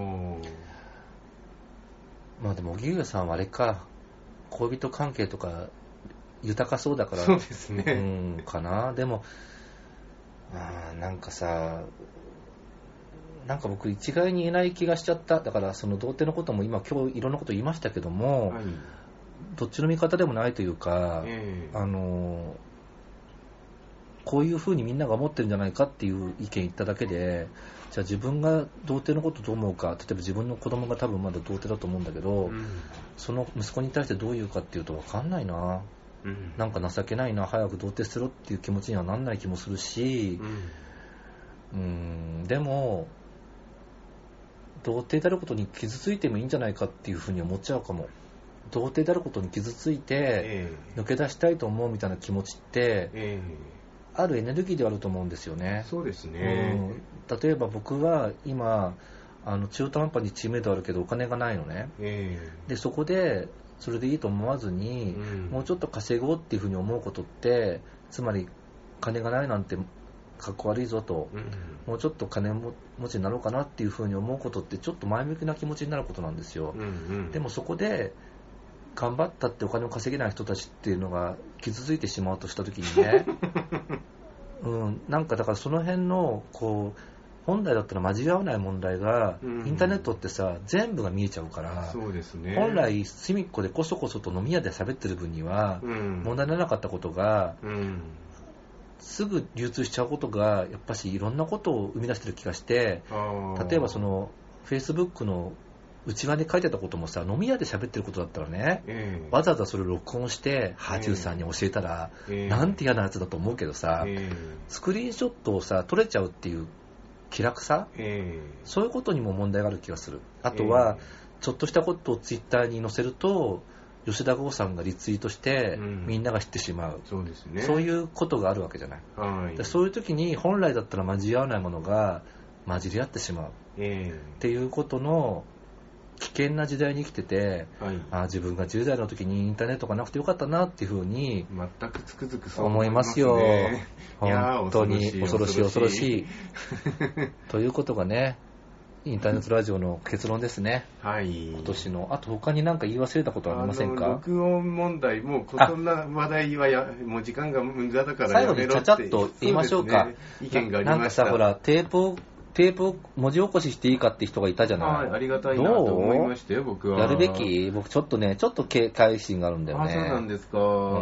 まあでも荻上さんはあれか、恋人関係とか豊かそうだから、 そうですね、 うんかな。でもあなんかさ、なんか僕一概に言えない気がしちゃった。だからその童貞のことも今今日いろんなこと言いましたけども、はい、どっちの味方でもないというか、えー、あのこういうふうにみんなが思ってるんじゃないかっていう意見言っただけで、じゃあ自分が童貞のことどう思うか、例えば自分の子供が多分まだ童貞だと思うんだけど、うん、その息子に対してどう言うかっていうと分かんないな、うん、なんか情けないな、早く童貞するっていう気持ちにはなんない気もするし、うん、うーんでも童貞であることに傷ついてもいいんじゃないかっていうふうに思っちゃうかも。童貞であることに傷ついて抜け出したいと思うみたいな気持ちって、えー、あるエネルギーであると思うんですよね。 そうですね、 うん、例えば僕は今あの中途半端に知名度あるけどお金がないのね、えー、でそこでそれでいいと思わずに、うん、もうちょっと稼ごうっていうふうに思うことって、つまり金がないなんてかっこ悪いぞと、うん、もうちょっと金持ちになろうかなっていうふうに思うことってちょっと前向きな気持ちになることなんですよ、うんうん、でもそこで頑張ったってお金を稼げない人たちっていうのが傷ついてしまうとしたときにね、うん、なんかだからその辺のこう本来だったら交わらない問題が、うん、インターネットってさ全部が見えちゃうから、 そうですね、 本来隅っこでこそこそと飲み屋で喋ってる分には、うん、問題のなかったことが、うん、すぐ流通しちゃうことがやっぱしいろんなことを生み出してる気がして、例えばその Facebook の内輪で書いてたこともさ、飲み屋で喋ってることだったらね、えー、わざわざそれを録音してハジューさんに教えたら、えー、なんて嫌なやつだと思うけどさ、えー、スクリーンショットをさ撮れちゃうっていう気楽さ、えー、そういうことにも問題がある気がする。あとは、えー、ちょっとしたことをツイッターに載せると吉田剛さんがリツイートして、うん、みんなが知ってしまう、 そうですね、 そういうことがあるわけじゃない、はい、でそういう時に本来だったら交わらないものが混じり合ってしまう、えー、っていうことの危険な時代に生きてて、はい、あ自分がじゅう代の時にインターネットがなくてよかったなっていうふうに全くつくづくそう思いますよ。本当に恐ろしい恐ろしいということがね、インターネットラジオの結論ですね、はい、今年の。あと他に何か言い忘れたことはありませんか？ 録音問題もそんな話題はやもう時間が無駄だからやめろって、 最後にちゃちゃっと言いましょうか。 ね、意見がありました。なんかさほらテープをテープを文字起こししていいかって人がいたじゃない。 はい、ありがたいなと思いましたよ、僕は。 やるべき？僕ちょっとね、ちょっと警戒心があるんだよね。 あ、そうなんですか。うん。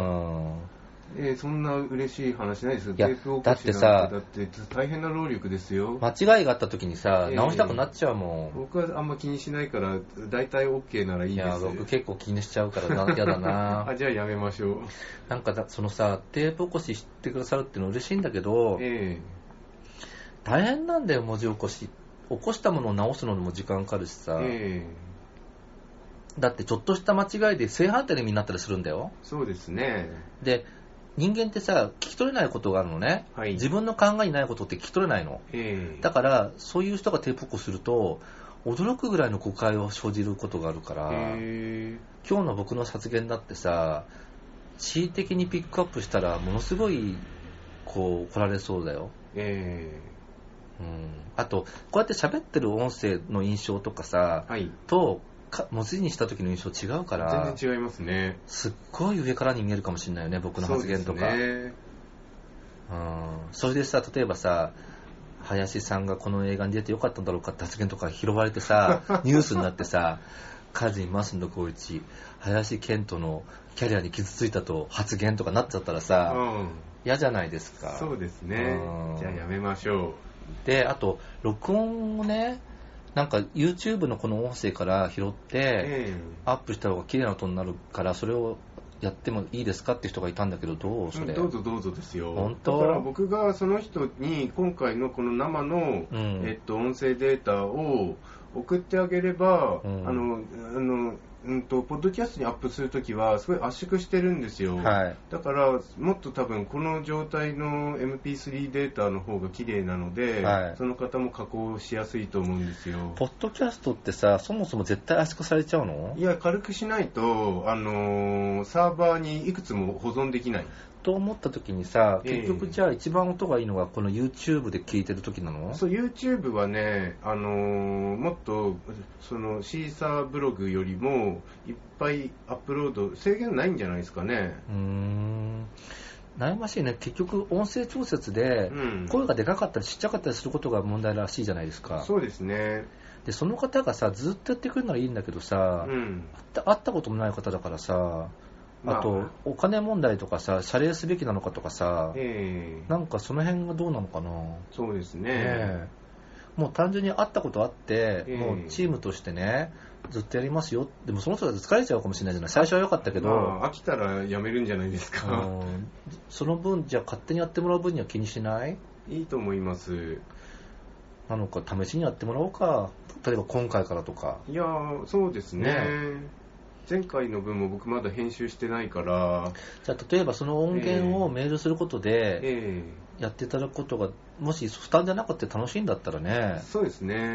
えー、そんな嬉しい話ないですよ。 テープ起こしだってさ、 だって大変な労力ですよ。 間違いがあった時にさ、えー、直したくなっちゃうもん。 僕はあんま気にしないから、大体 OK ならいいです。いや、 僕結構気にしちゃうから嫌だな。 あ、じゃあやめましょう。 なんかだ、そのさ、テープ起こししてくださるっていうの嬉しいんだけど、えー、大変なんだよ、文字起こし。起こしたものを直すのにも時間かかるしさ、えー、だってちょっとした間違いで正反対の意味になったりするんだよ。 そうですね。 で人間ってさ聞き取れないことがあるのね、はい、自分の考えにないことって聞き取れないの、えー、だからそういう人がテープ起こすると驚くぐらいの誤解を生じることがあるから、えー、今日の僕の発言だってさ恣意的にピックアップしたらものすごいこう怒られそうだよ、えーうん、あとこうやって喋ってる音声の印象とかさ、はい、とか文字にした時の印象違うから全然違いますね。 すっごい上からに見えるかもしれないよね、僕の発言とか。そうですね。うん、それでさ例えばさ林さんがこの映画に出てよかったんだろうかって発言とか拾われてさニュースになってさカジン増野光一林遣都のキャリアに傷ついたと発言とかなっちゃったらさ、うん、嫌じゃないですか。 そうですね、うん、じゃあやめましょう。 であと録音をねなんか YouTube のこの音声から拾って、えー、アップした方が綺麗な音になるからそれをやってもいいですかって人がいたんだけど、どうそれ。 どうぞどうぞですよ。 本当？ だから僕がその人に今回のこの生の、うん、えっと、音声データを送ってあげれば、うん、あの、あの、うんと、ポッドキャストにアップするときはすごい圧縮してるんですよ、はい、だからもっと多分この状態の エムピースリー データの方が綺麗なので、はい、その方も加工しやすいと思うんですよ。 ポッドキャストってさ、そもそも絶対圧縮されちゃうの？ いや、軽くしないと、あのー、サーバーにいくつも保存できないと思った時にさ、結局じゃあ一番音がいいのがこの YouTube で聞いてる時なの？ そう、YouTube はね、あのー、もっとそのシーサーブログよりもいっぱいアップロード制限ないんじゃないですかね。 うーん、悩ましいね。結局音声調節で声がでかかったりちっちゃかったりすることが問題らしいじゃないですか。 そうですね。 でその方がさ、ずっとやってくれるならいいんだけどさ、うん、会ったこともない方だからさ、あと、まあ、お金問題とかさ、謝礼すべきなのかとかさ、えー、なんかその辺がどうなのかな。 そうですね。 ね、もう単純に会ったことあって、えー、もうチームとしてね、ずっとやりますよ。でもその人だと疲れちゃうかもしれないじゃない。最初は良かったけど、まあ、飽きたらやめるんじゃないですか。うん、 その分、じゃあ勝手にやってもらう分には気にしない？ いいと思います。 なのか、試しにやってもらおうか。例えば今回からとか。 いやー、そうですね。ね、前回の分も僕まだ編集してないから。 じゃあ例えばその音源をメールすることでやっていただくことが、もし負担じゃなくて楽しいんだったらね。 そうですね。うん、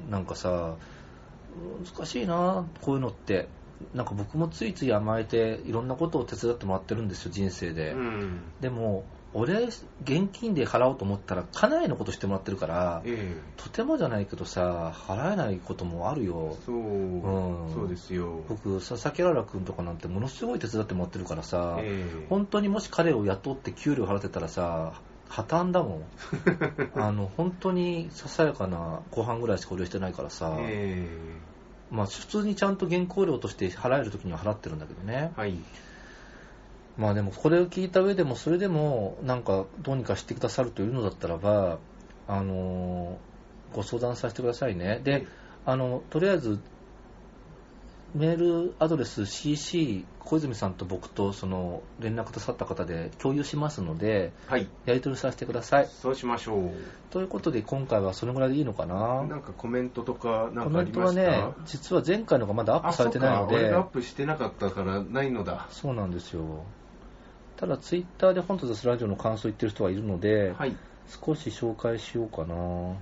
なんかさ、難しいなこういうのって。なんか僕もついつい甘えていろんなことを手伝ってもらってるんですよ、人生で。うん、でも俺現金で払おうと思ったらかなりのことしてもらってるから、ええ、とてもじゃないけどさ、払えないこともあるよ。 そう、うん、そうですよ。 僕佐々木ララ君とかなんてものすごい手伝ってもらってるからさ、ええ、本当にもし彼を雇って給料払ってたらさ、破綻だもん。あの本当にささやかなご飯ぐらいしか俺してないからさ、ええ、まあ普通にちゃんと原稿料として払える時には払ってるんだけどね。はい。まあでもこれを聞いた上でもそれでもなんかどうにかしてくださるというのだったらば、あのー、ご相談させてくださいね。で、あのとりあえずメールアドレス シーシー 小泉さんと僕とその連絡くださった方で共有しますので、はい、やり取りさせてください。 そうしましょう。 ということで今回はそのぐらいでいいのかな。 なんかコメントとかなんかありました？コメントはね、実は前回のがまだアップされてないので。 俺がアップしてなかったからないのだ。 そうなんですよ。ただツイッターで本と雑ラジオの感想言ってる人はいるので、はい、少し紹介しようかな。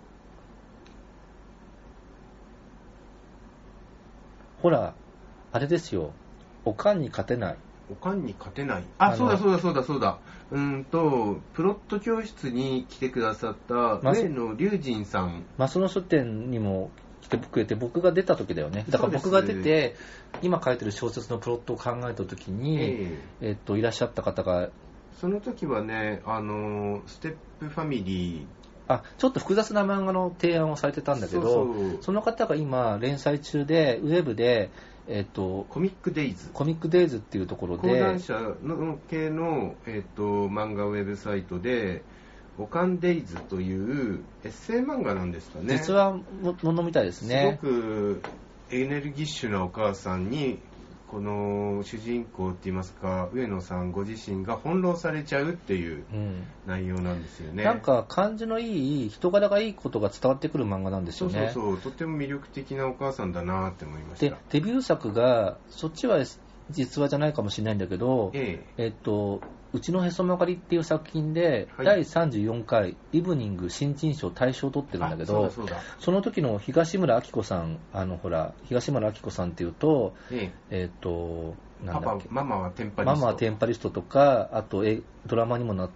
ほら、あれですよ。おかんに勝てない。 おかんに勝てない。あ、そうだそうだそうだそうだ。うんと、プロット教室に来てくださった上野龍神さん。 マスノ書店にも来てくれて、僕が出た時だよね。だから僕が出て、今書いてる小説のプロットを考えた時に、えー、えっと、いらっしゃった方が。 その時はね、あの、ステップファミリー、 あ、ちょっと複雑な漫画の提案をされてたんだけど、そうそう、その方が今連載中でウェブで、えっと、 コミックデイズコミックデイズっていうところで講談社の系の、えっと、漫画ウェブサイトでおかんデイズというエッセイ漫画なんですかね。 実はものみたいですね。 すごくエネルギッシュなお母さんにこの主人公って言いますか、上野さんご自身が翻弄されちゃうっていう内容なんですよね、 うん、なんか感じのいい人柄がいいことが伝わってくる漫画なんですよね。 そうそうそう、とても魅力的なお母さんだなって思いました。 でデビュー作がそっちは実話じゃないかもしれないんだけど、えええっとうちのへそ曲がりっていう作品で、はい、だいさんじゅうよんかいイブニング新人賞大賞を取ってるんだけど、 そうだそうだ、その時の東村明子さん、あのほら東村明子さんっていうと、えええー、となんだっけ、 ママはテンパリスト、 ママはテンパリストとか、あとえドラマにもなった、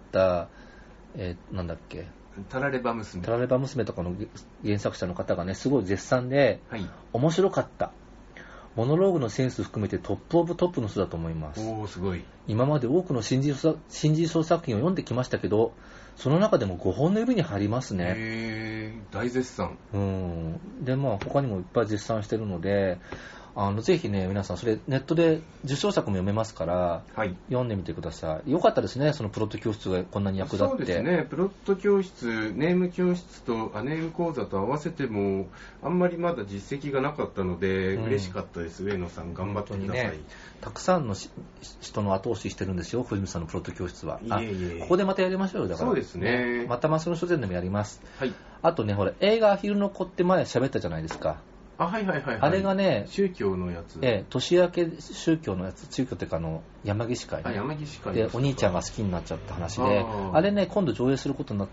えー、なんだっけ、 タラレバ娘タラレバ娘とかの原作者の方がねすごい絶賛で、はい、面白かった、モノローグのセンス含めてトップオブトップの人だと思います。 おー、すごい。 今まで多くの新人新人賞作品を読んできましたけど、その中でもごほんの指に入りますね。 へー、大絶賛。 うん。で、まあ他にもいっぱい絶賛してるので、 あのぜひね皆さんそれネットで受賞作も読めますから、はい、読んでみてください。よかったですね、そのプロット教室がこんなに役立って。 そうですね、プロット教室、ネーム教室とあネーム講座と合わせてもあんまりまだ実績がなかったので、うん、嬉しかったです。上野さん頑張ってください。ね、 たくさんの人の後押ししてるんですよ、藤見さんのプロット教室は。いえいえ、ここでまたやりましょうよ。だからそうですね、 またマスの書店でもやります。はい、あとね、ほら映画アヒルの子って前喋ったじゃないですか。 あ、はいはいはい、はい、 あれがね、 宗教のやつ。 ええ、年明け宗教のやつ、宗教っていうかあの山岸会、ね、 あ、山岸会でお兄ちゃんが好きになっちゃった話で、あ, あれね今度上映することになって、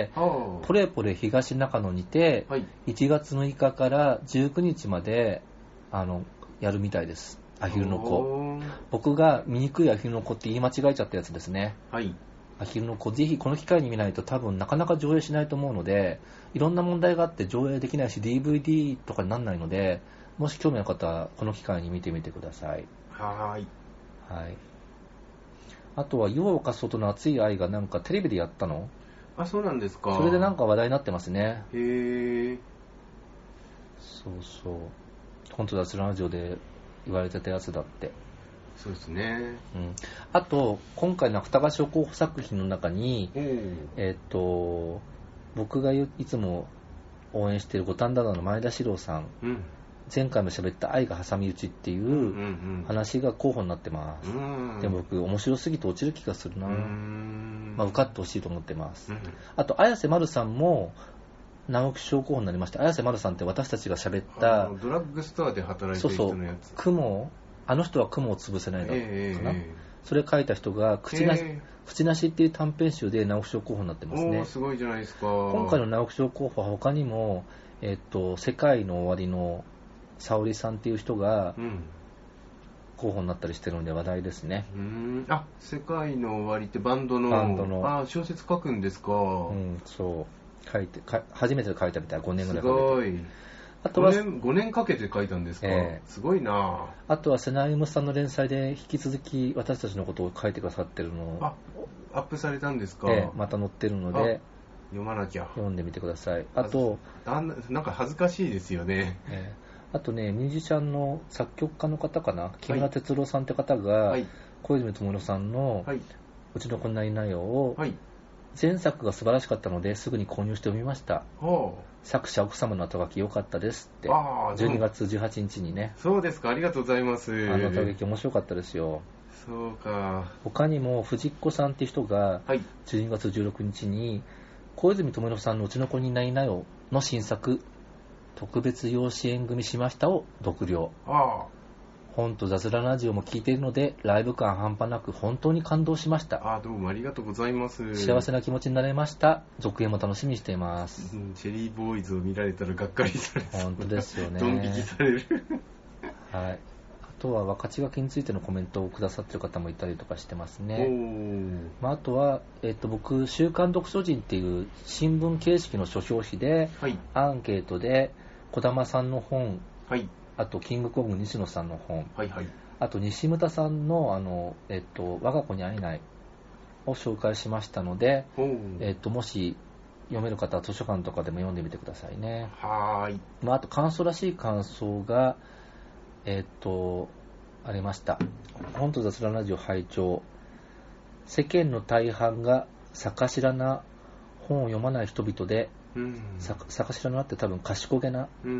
ポレポレ東中野にて、はい、いちがつむいかからじゅうくにちまであのやるみたいです。アヒルの子。僕が醜いアヒルの子って言い間違えちゃったやつですね。はい。アヒルの子、ぜひこの機会に見ないと多分なかなか上映しないと思うので、いろんな問題があって上映できないし ディーブイディー とかにならないので、もし興味のある方はこの機会に見てみてください。 はーい。 はい。あとは、夜をかす外の熱い愛がなんかテレビでやったの？ あ、そうなんですか。 それでなんか話題になってますね。 へー。 そうそう。本当だ、スラジオで言われてたやつだって。 そうですね、 うん、あと今回の芥川賞候補作品の中に、えー、っと僕がいつも応援している五反田の前田史郎さん、うん、前回も喋った愛が挟み撃ちっていう話が候補になってます、うんうん、でも僕面白すぎて落ちる気がするな、うんまあ、受かってほしいと思ってます、うん、あと綾瀬まるさんも直木賞候補になりました。綾瀬まるさんって私たちが喋ったドラッグストアで働いてる人のやつ。 そうそう、雲あの人は雲を潰せないのかな、えー、それ書いた人が口なし、えー、口なしっていう短編集で直木賞候補になってますね。 おー、すごいじゃないですか。 今回の直木賞候補は他にも、えっと、世界の終わりの沙織さんっていう人が候補になったりしてるので話題ですね。 うーん、あ、世界の終わりってバンドの、 バンドのあ、小説書くんですか。うん、そう書いてか初めて書いたみたい。ごねんぐらいかけて。 すごい。あとは ごねん, ごねんかけて書いたんですか、えー、すごいな。 あとは瀬名歩夢さんの連載で引き続き私たちのことを書いてくださってるのをあアップされたんですか、 えー、また載ってるので読まなきゃ。 読んでみてください。あとあなんか恥ずかしいですよね、 えー、あとねミュージシャンの作曲家の方かな、木村哲郎さんって方が、はい、小泉智代さんの、はい、うちのこんないないよを、はい、前作が素晴らしかったのですぐに購入して読みました。作者奥様の後書き良かったですって。あじゅうにがつじゅうはちにちにね。 そうですか、ありがとうございます。 あの後書き面白かったですよ。 そうか。 他にも藤子さんっていう人がじゅうにがつじゅうろくにちに小泉智代さんのうちの子にないなよの新作特別養子縁組しましたを読了。ああ、本と雑談ラジオも聞いているのでライブ感半端なく本当に感動しました。 あ、どうもありがとうございます。 幸せな気持ちになれました。続編も楽しみにしています、 うん、チェリーボーイズを見られたらがっかりされる。 本当ですよね。 ドン引きされるはい。あとは若ち書きについてのコメントをくださっている方もいたりとかしてますね。まあ、あとは、えっと、僕週刊読書人っていう新聞形式の書評誌で、はい、アンケートで児玉さんの本、はい、あとキングコング西野さんの本、はいはい、あと西牟田さんの、あの、えっと、我が子に会えないを紹介しましたので、えっと、もし読める方は図書館とかでも読んでみてくださいね。 はい。 まあ、あと感想らしい感想がえっとありました。本と雑談ラジオ拝聴。世間の大半が逆知らな本を読まない人々で、うん、逆知らなって多分賢げな、うん、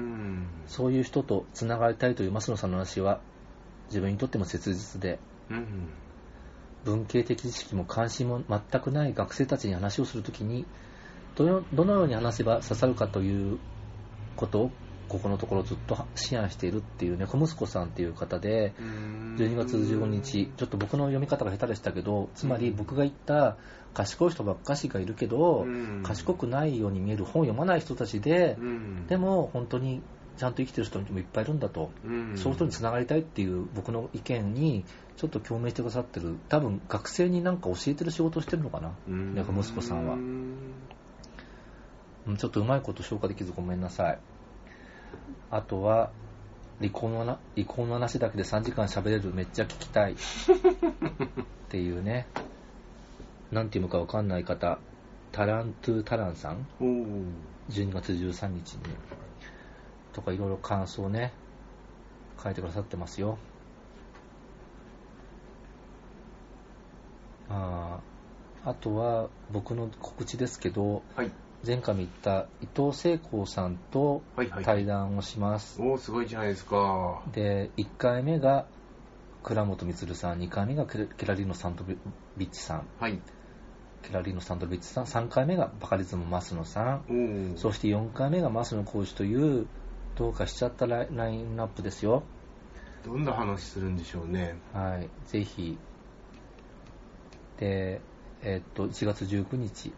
そういう人とつながりたいという増野さんの話は自分にとっても切実で、うん、文系的知識も関心も全くない学生たちに話をするときに ど, どのように話せば刺さるかということをここのところずっと思案しているっていう猫息子さんっていう方で、じゅうにがつじゅうごにち、ちょっと僕の読み方が下手でしたけど、つまり僕が言った賢い人ばっかしがいるけど、賢くないように見える本を読まない人たちで、でも本当にちゃんと生きてる人もいっぱいいるんだと、そういう人につながりたいっていう僕の意見にちょっと共鳴してくださってる。多分学生になんか教えてる仕事をしてるのかな、猫息子さんは。ちょっとうまいこと消化できずごめんなさい。あとは離婚のな離婚の話だけでさんじかん喋れる、めっちゃ聞きたいっていうね、なんていうのかわかんない方、タラントゥータランさん、じゅうにがつじゅうさんにちにとかいろいろ感想ね書いてくださってますよ。ああとは僕の告知ですけど、はい、前回も言った伊藤聖光さんと対談をします。 はいはい、おー、すごいじゃないですか。 で、いっかいめが倉本充さん、にかいめがケラリーノ・サントビッチさん、はい、ケラリーノ・サントビッチさん、さんかいめがバカリズム・増野さん、そしてよんかいめが増野浩二というどうかしちゃったラインナップですよ。 どんな話するんでしょうね。 はい、ぜひ。で、えー、っといちがつじゅうくにち、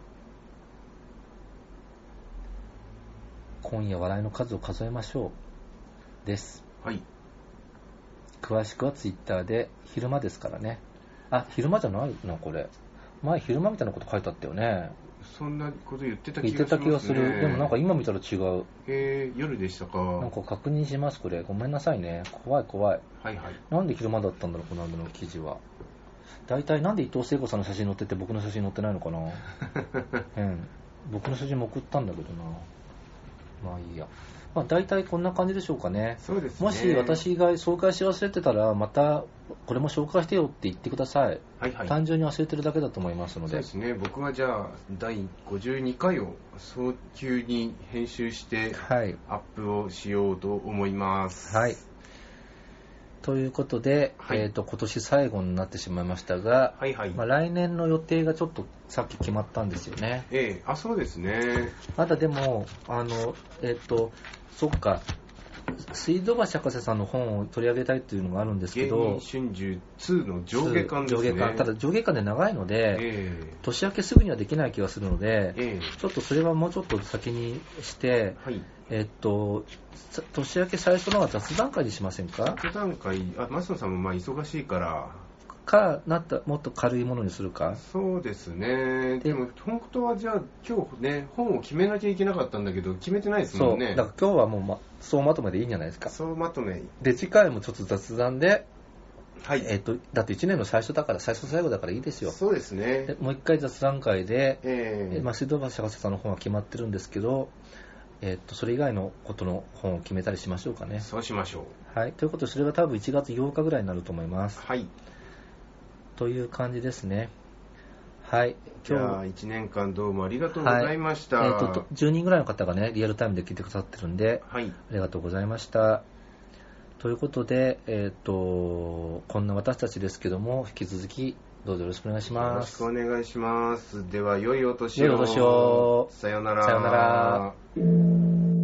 今夜笑いの数を数えましょうです。はい。詳しくはツイッターで、昼間ですからね。あ、昼間じゃないな、これ。前昼間みたいなこと書いてあったよね。 そんなこと言ってた気がしますね。 言ってた気がする。でもなんか今見たら違う。 えー、夜でしたか。 なんか確認します、これ。ごめんなさいね。怖い怖い。 はいはい。 なんで昼間だったんだろう、この間の記事は。大体なんで伊藤聖子さんの写真載ってて僕の写真載ってないのかな。うん。僕の写真も送ったんだけどな。まあいいや。まあ大体こんな感じでしょうかね。 そうですね。 もし私が紹介し忘れてたら、またこれも紹介してよって言ってください。はいはい。単純に忘れてるだけだと思いますので。 そうですね。僕はじゃあだいごじゅうにかいを早急に編集して、はい、アップをしようと思います。 はい。ということで、はい、えーと、今年最後になってしまいましたが、はいはい、まあ、来年の予定がちょっとさっき決まったんですよね。 ええ、あ、そうですね。 まだでも、あの、えっ、ー、と、そっか、水道橋博士さんの本を取り上げたいというのがあるんですけど、 芸人春秋ツーの上下巻ですね。 上下巻。ただ上下巻で長いので、えー、年明けすぐにはできない気がするので、えー、ちょっとそれはもうちょっと先にして、はい、えっと、年明け最初のは雑談会にしませんか？ 雑談会、あ、増野さんもまあ忙しいから。 か、なった、もっと軽いものにするか？ そうですね。でも、本当はじゃあ、今日ね、本を決めなきゃいけなかったんだけど、決めてないですもんね。 そう。だから今日はもう、ま、総まとめでいいんじゃないですか。 総まとめ。 で、次回もちょっと雑談で、 はい。 えっと、だっていちねんの最初だから、最初最後だからいいですよ。 そうですね。 でもう一回雑談会で、 えー、 まあ、水道橋博士さんの本は決まってるんですけど、えっと、それ以外のことの本を決めたりしましょうかね。 そうしましょう。はい。ということで、それが多分いちがつようかぐらいになると思います。 はい。 という感じですね。はい。 今日はいちねんかんどうもありがとうございました。はい、えー、とじゅうにんぐらいの方がね、リアルタイムで聞いてくださってるんで、はい、ありがとうございました。ということで、えっ、ー、と、こんな私たちですけども、引き続きどうぞよろしくお願いします。 よろしくお願いします。では、良いお年を。 良いお年を。 さよなら。 さよなら。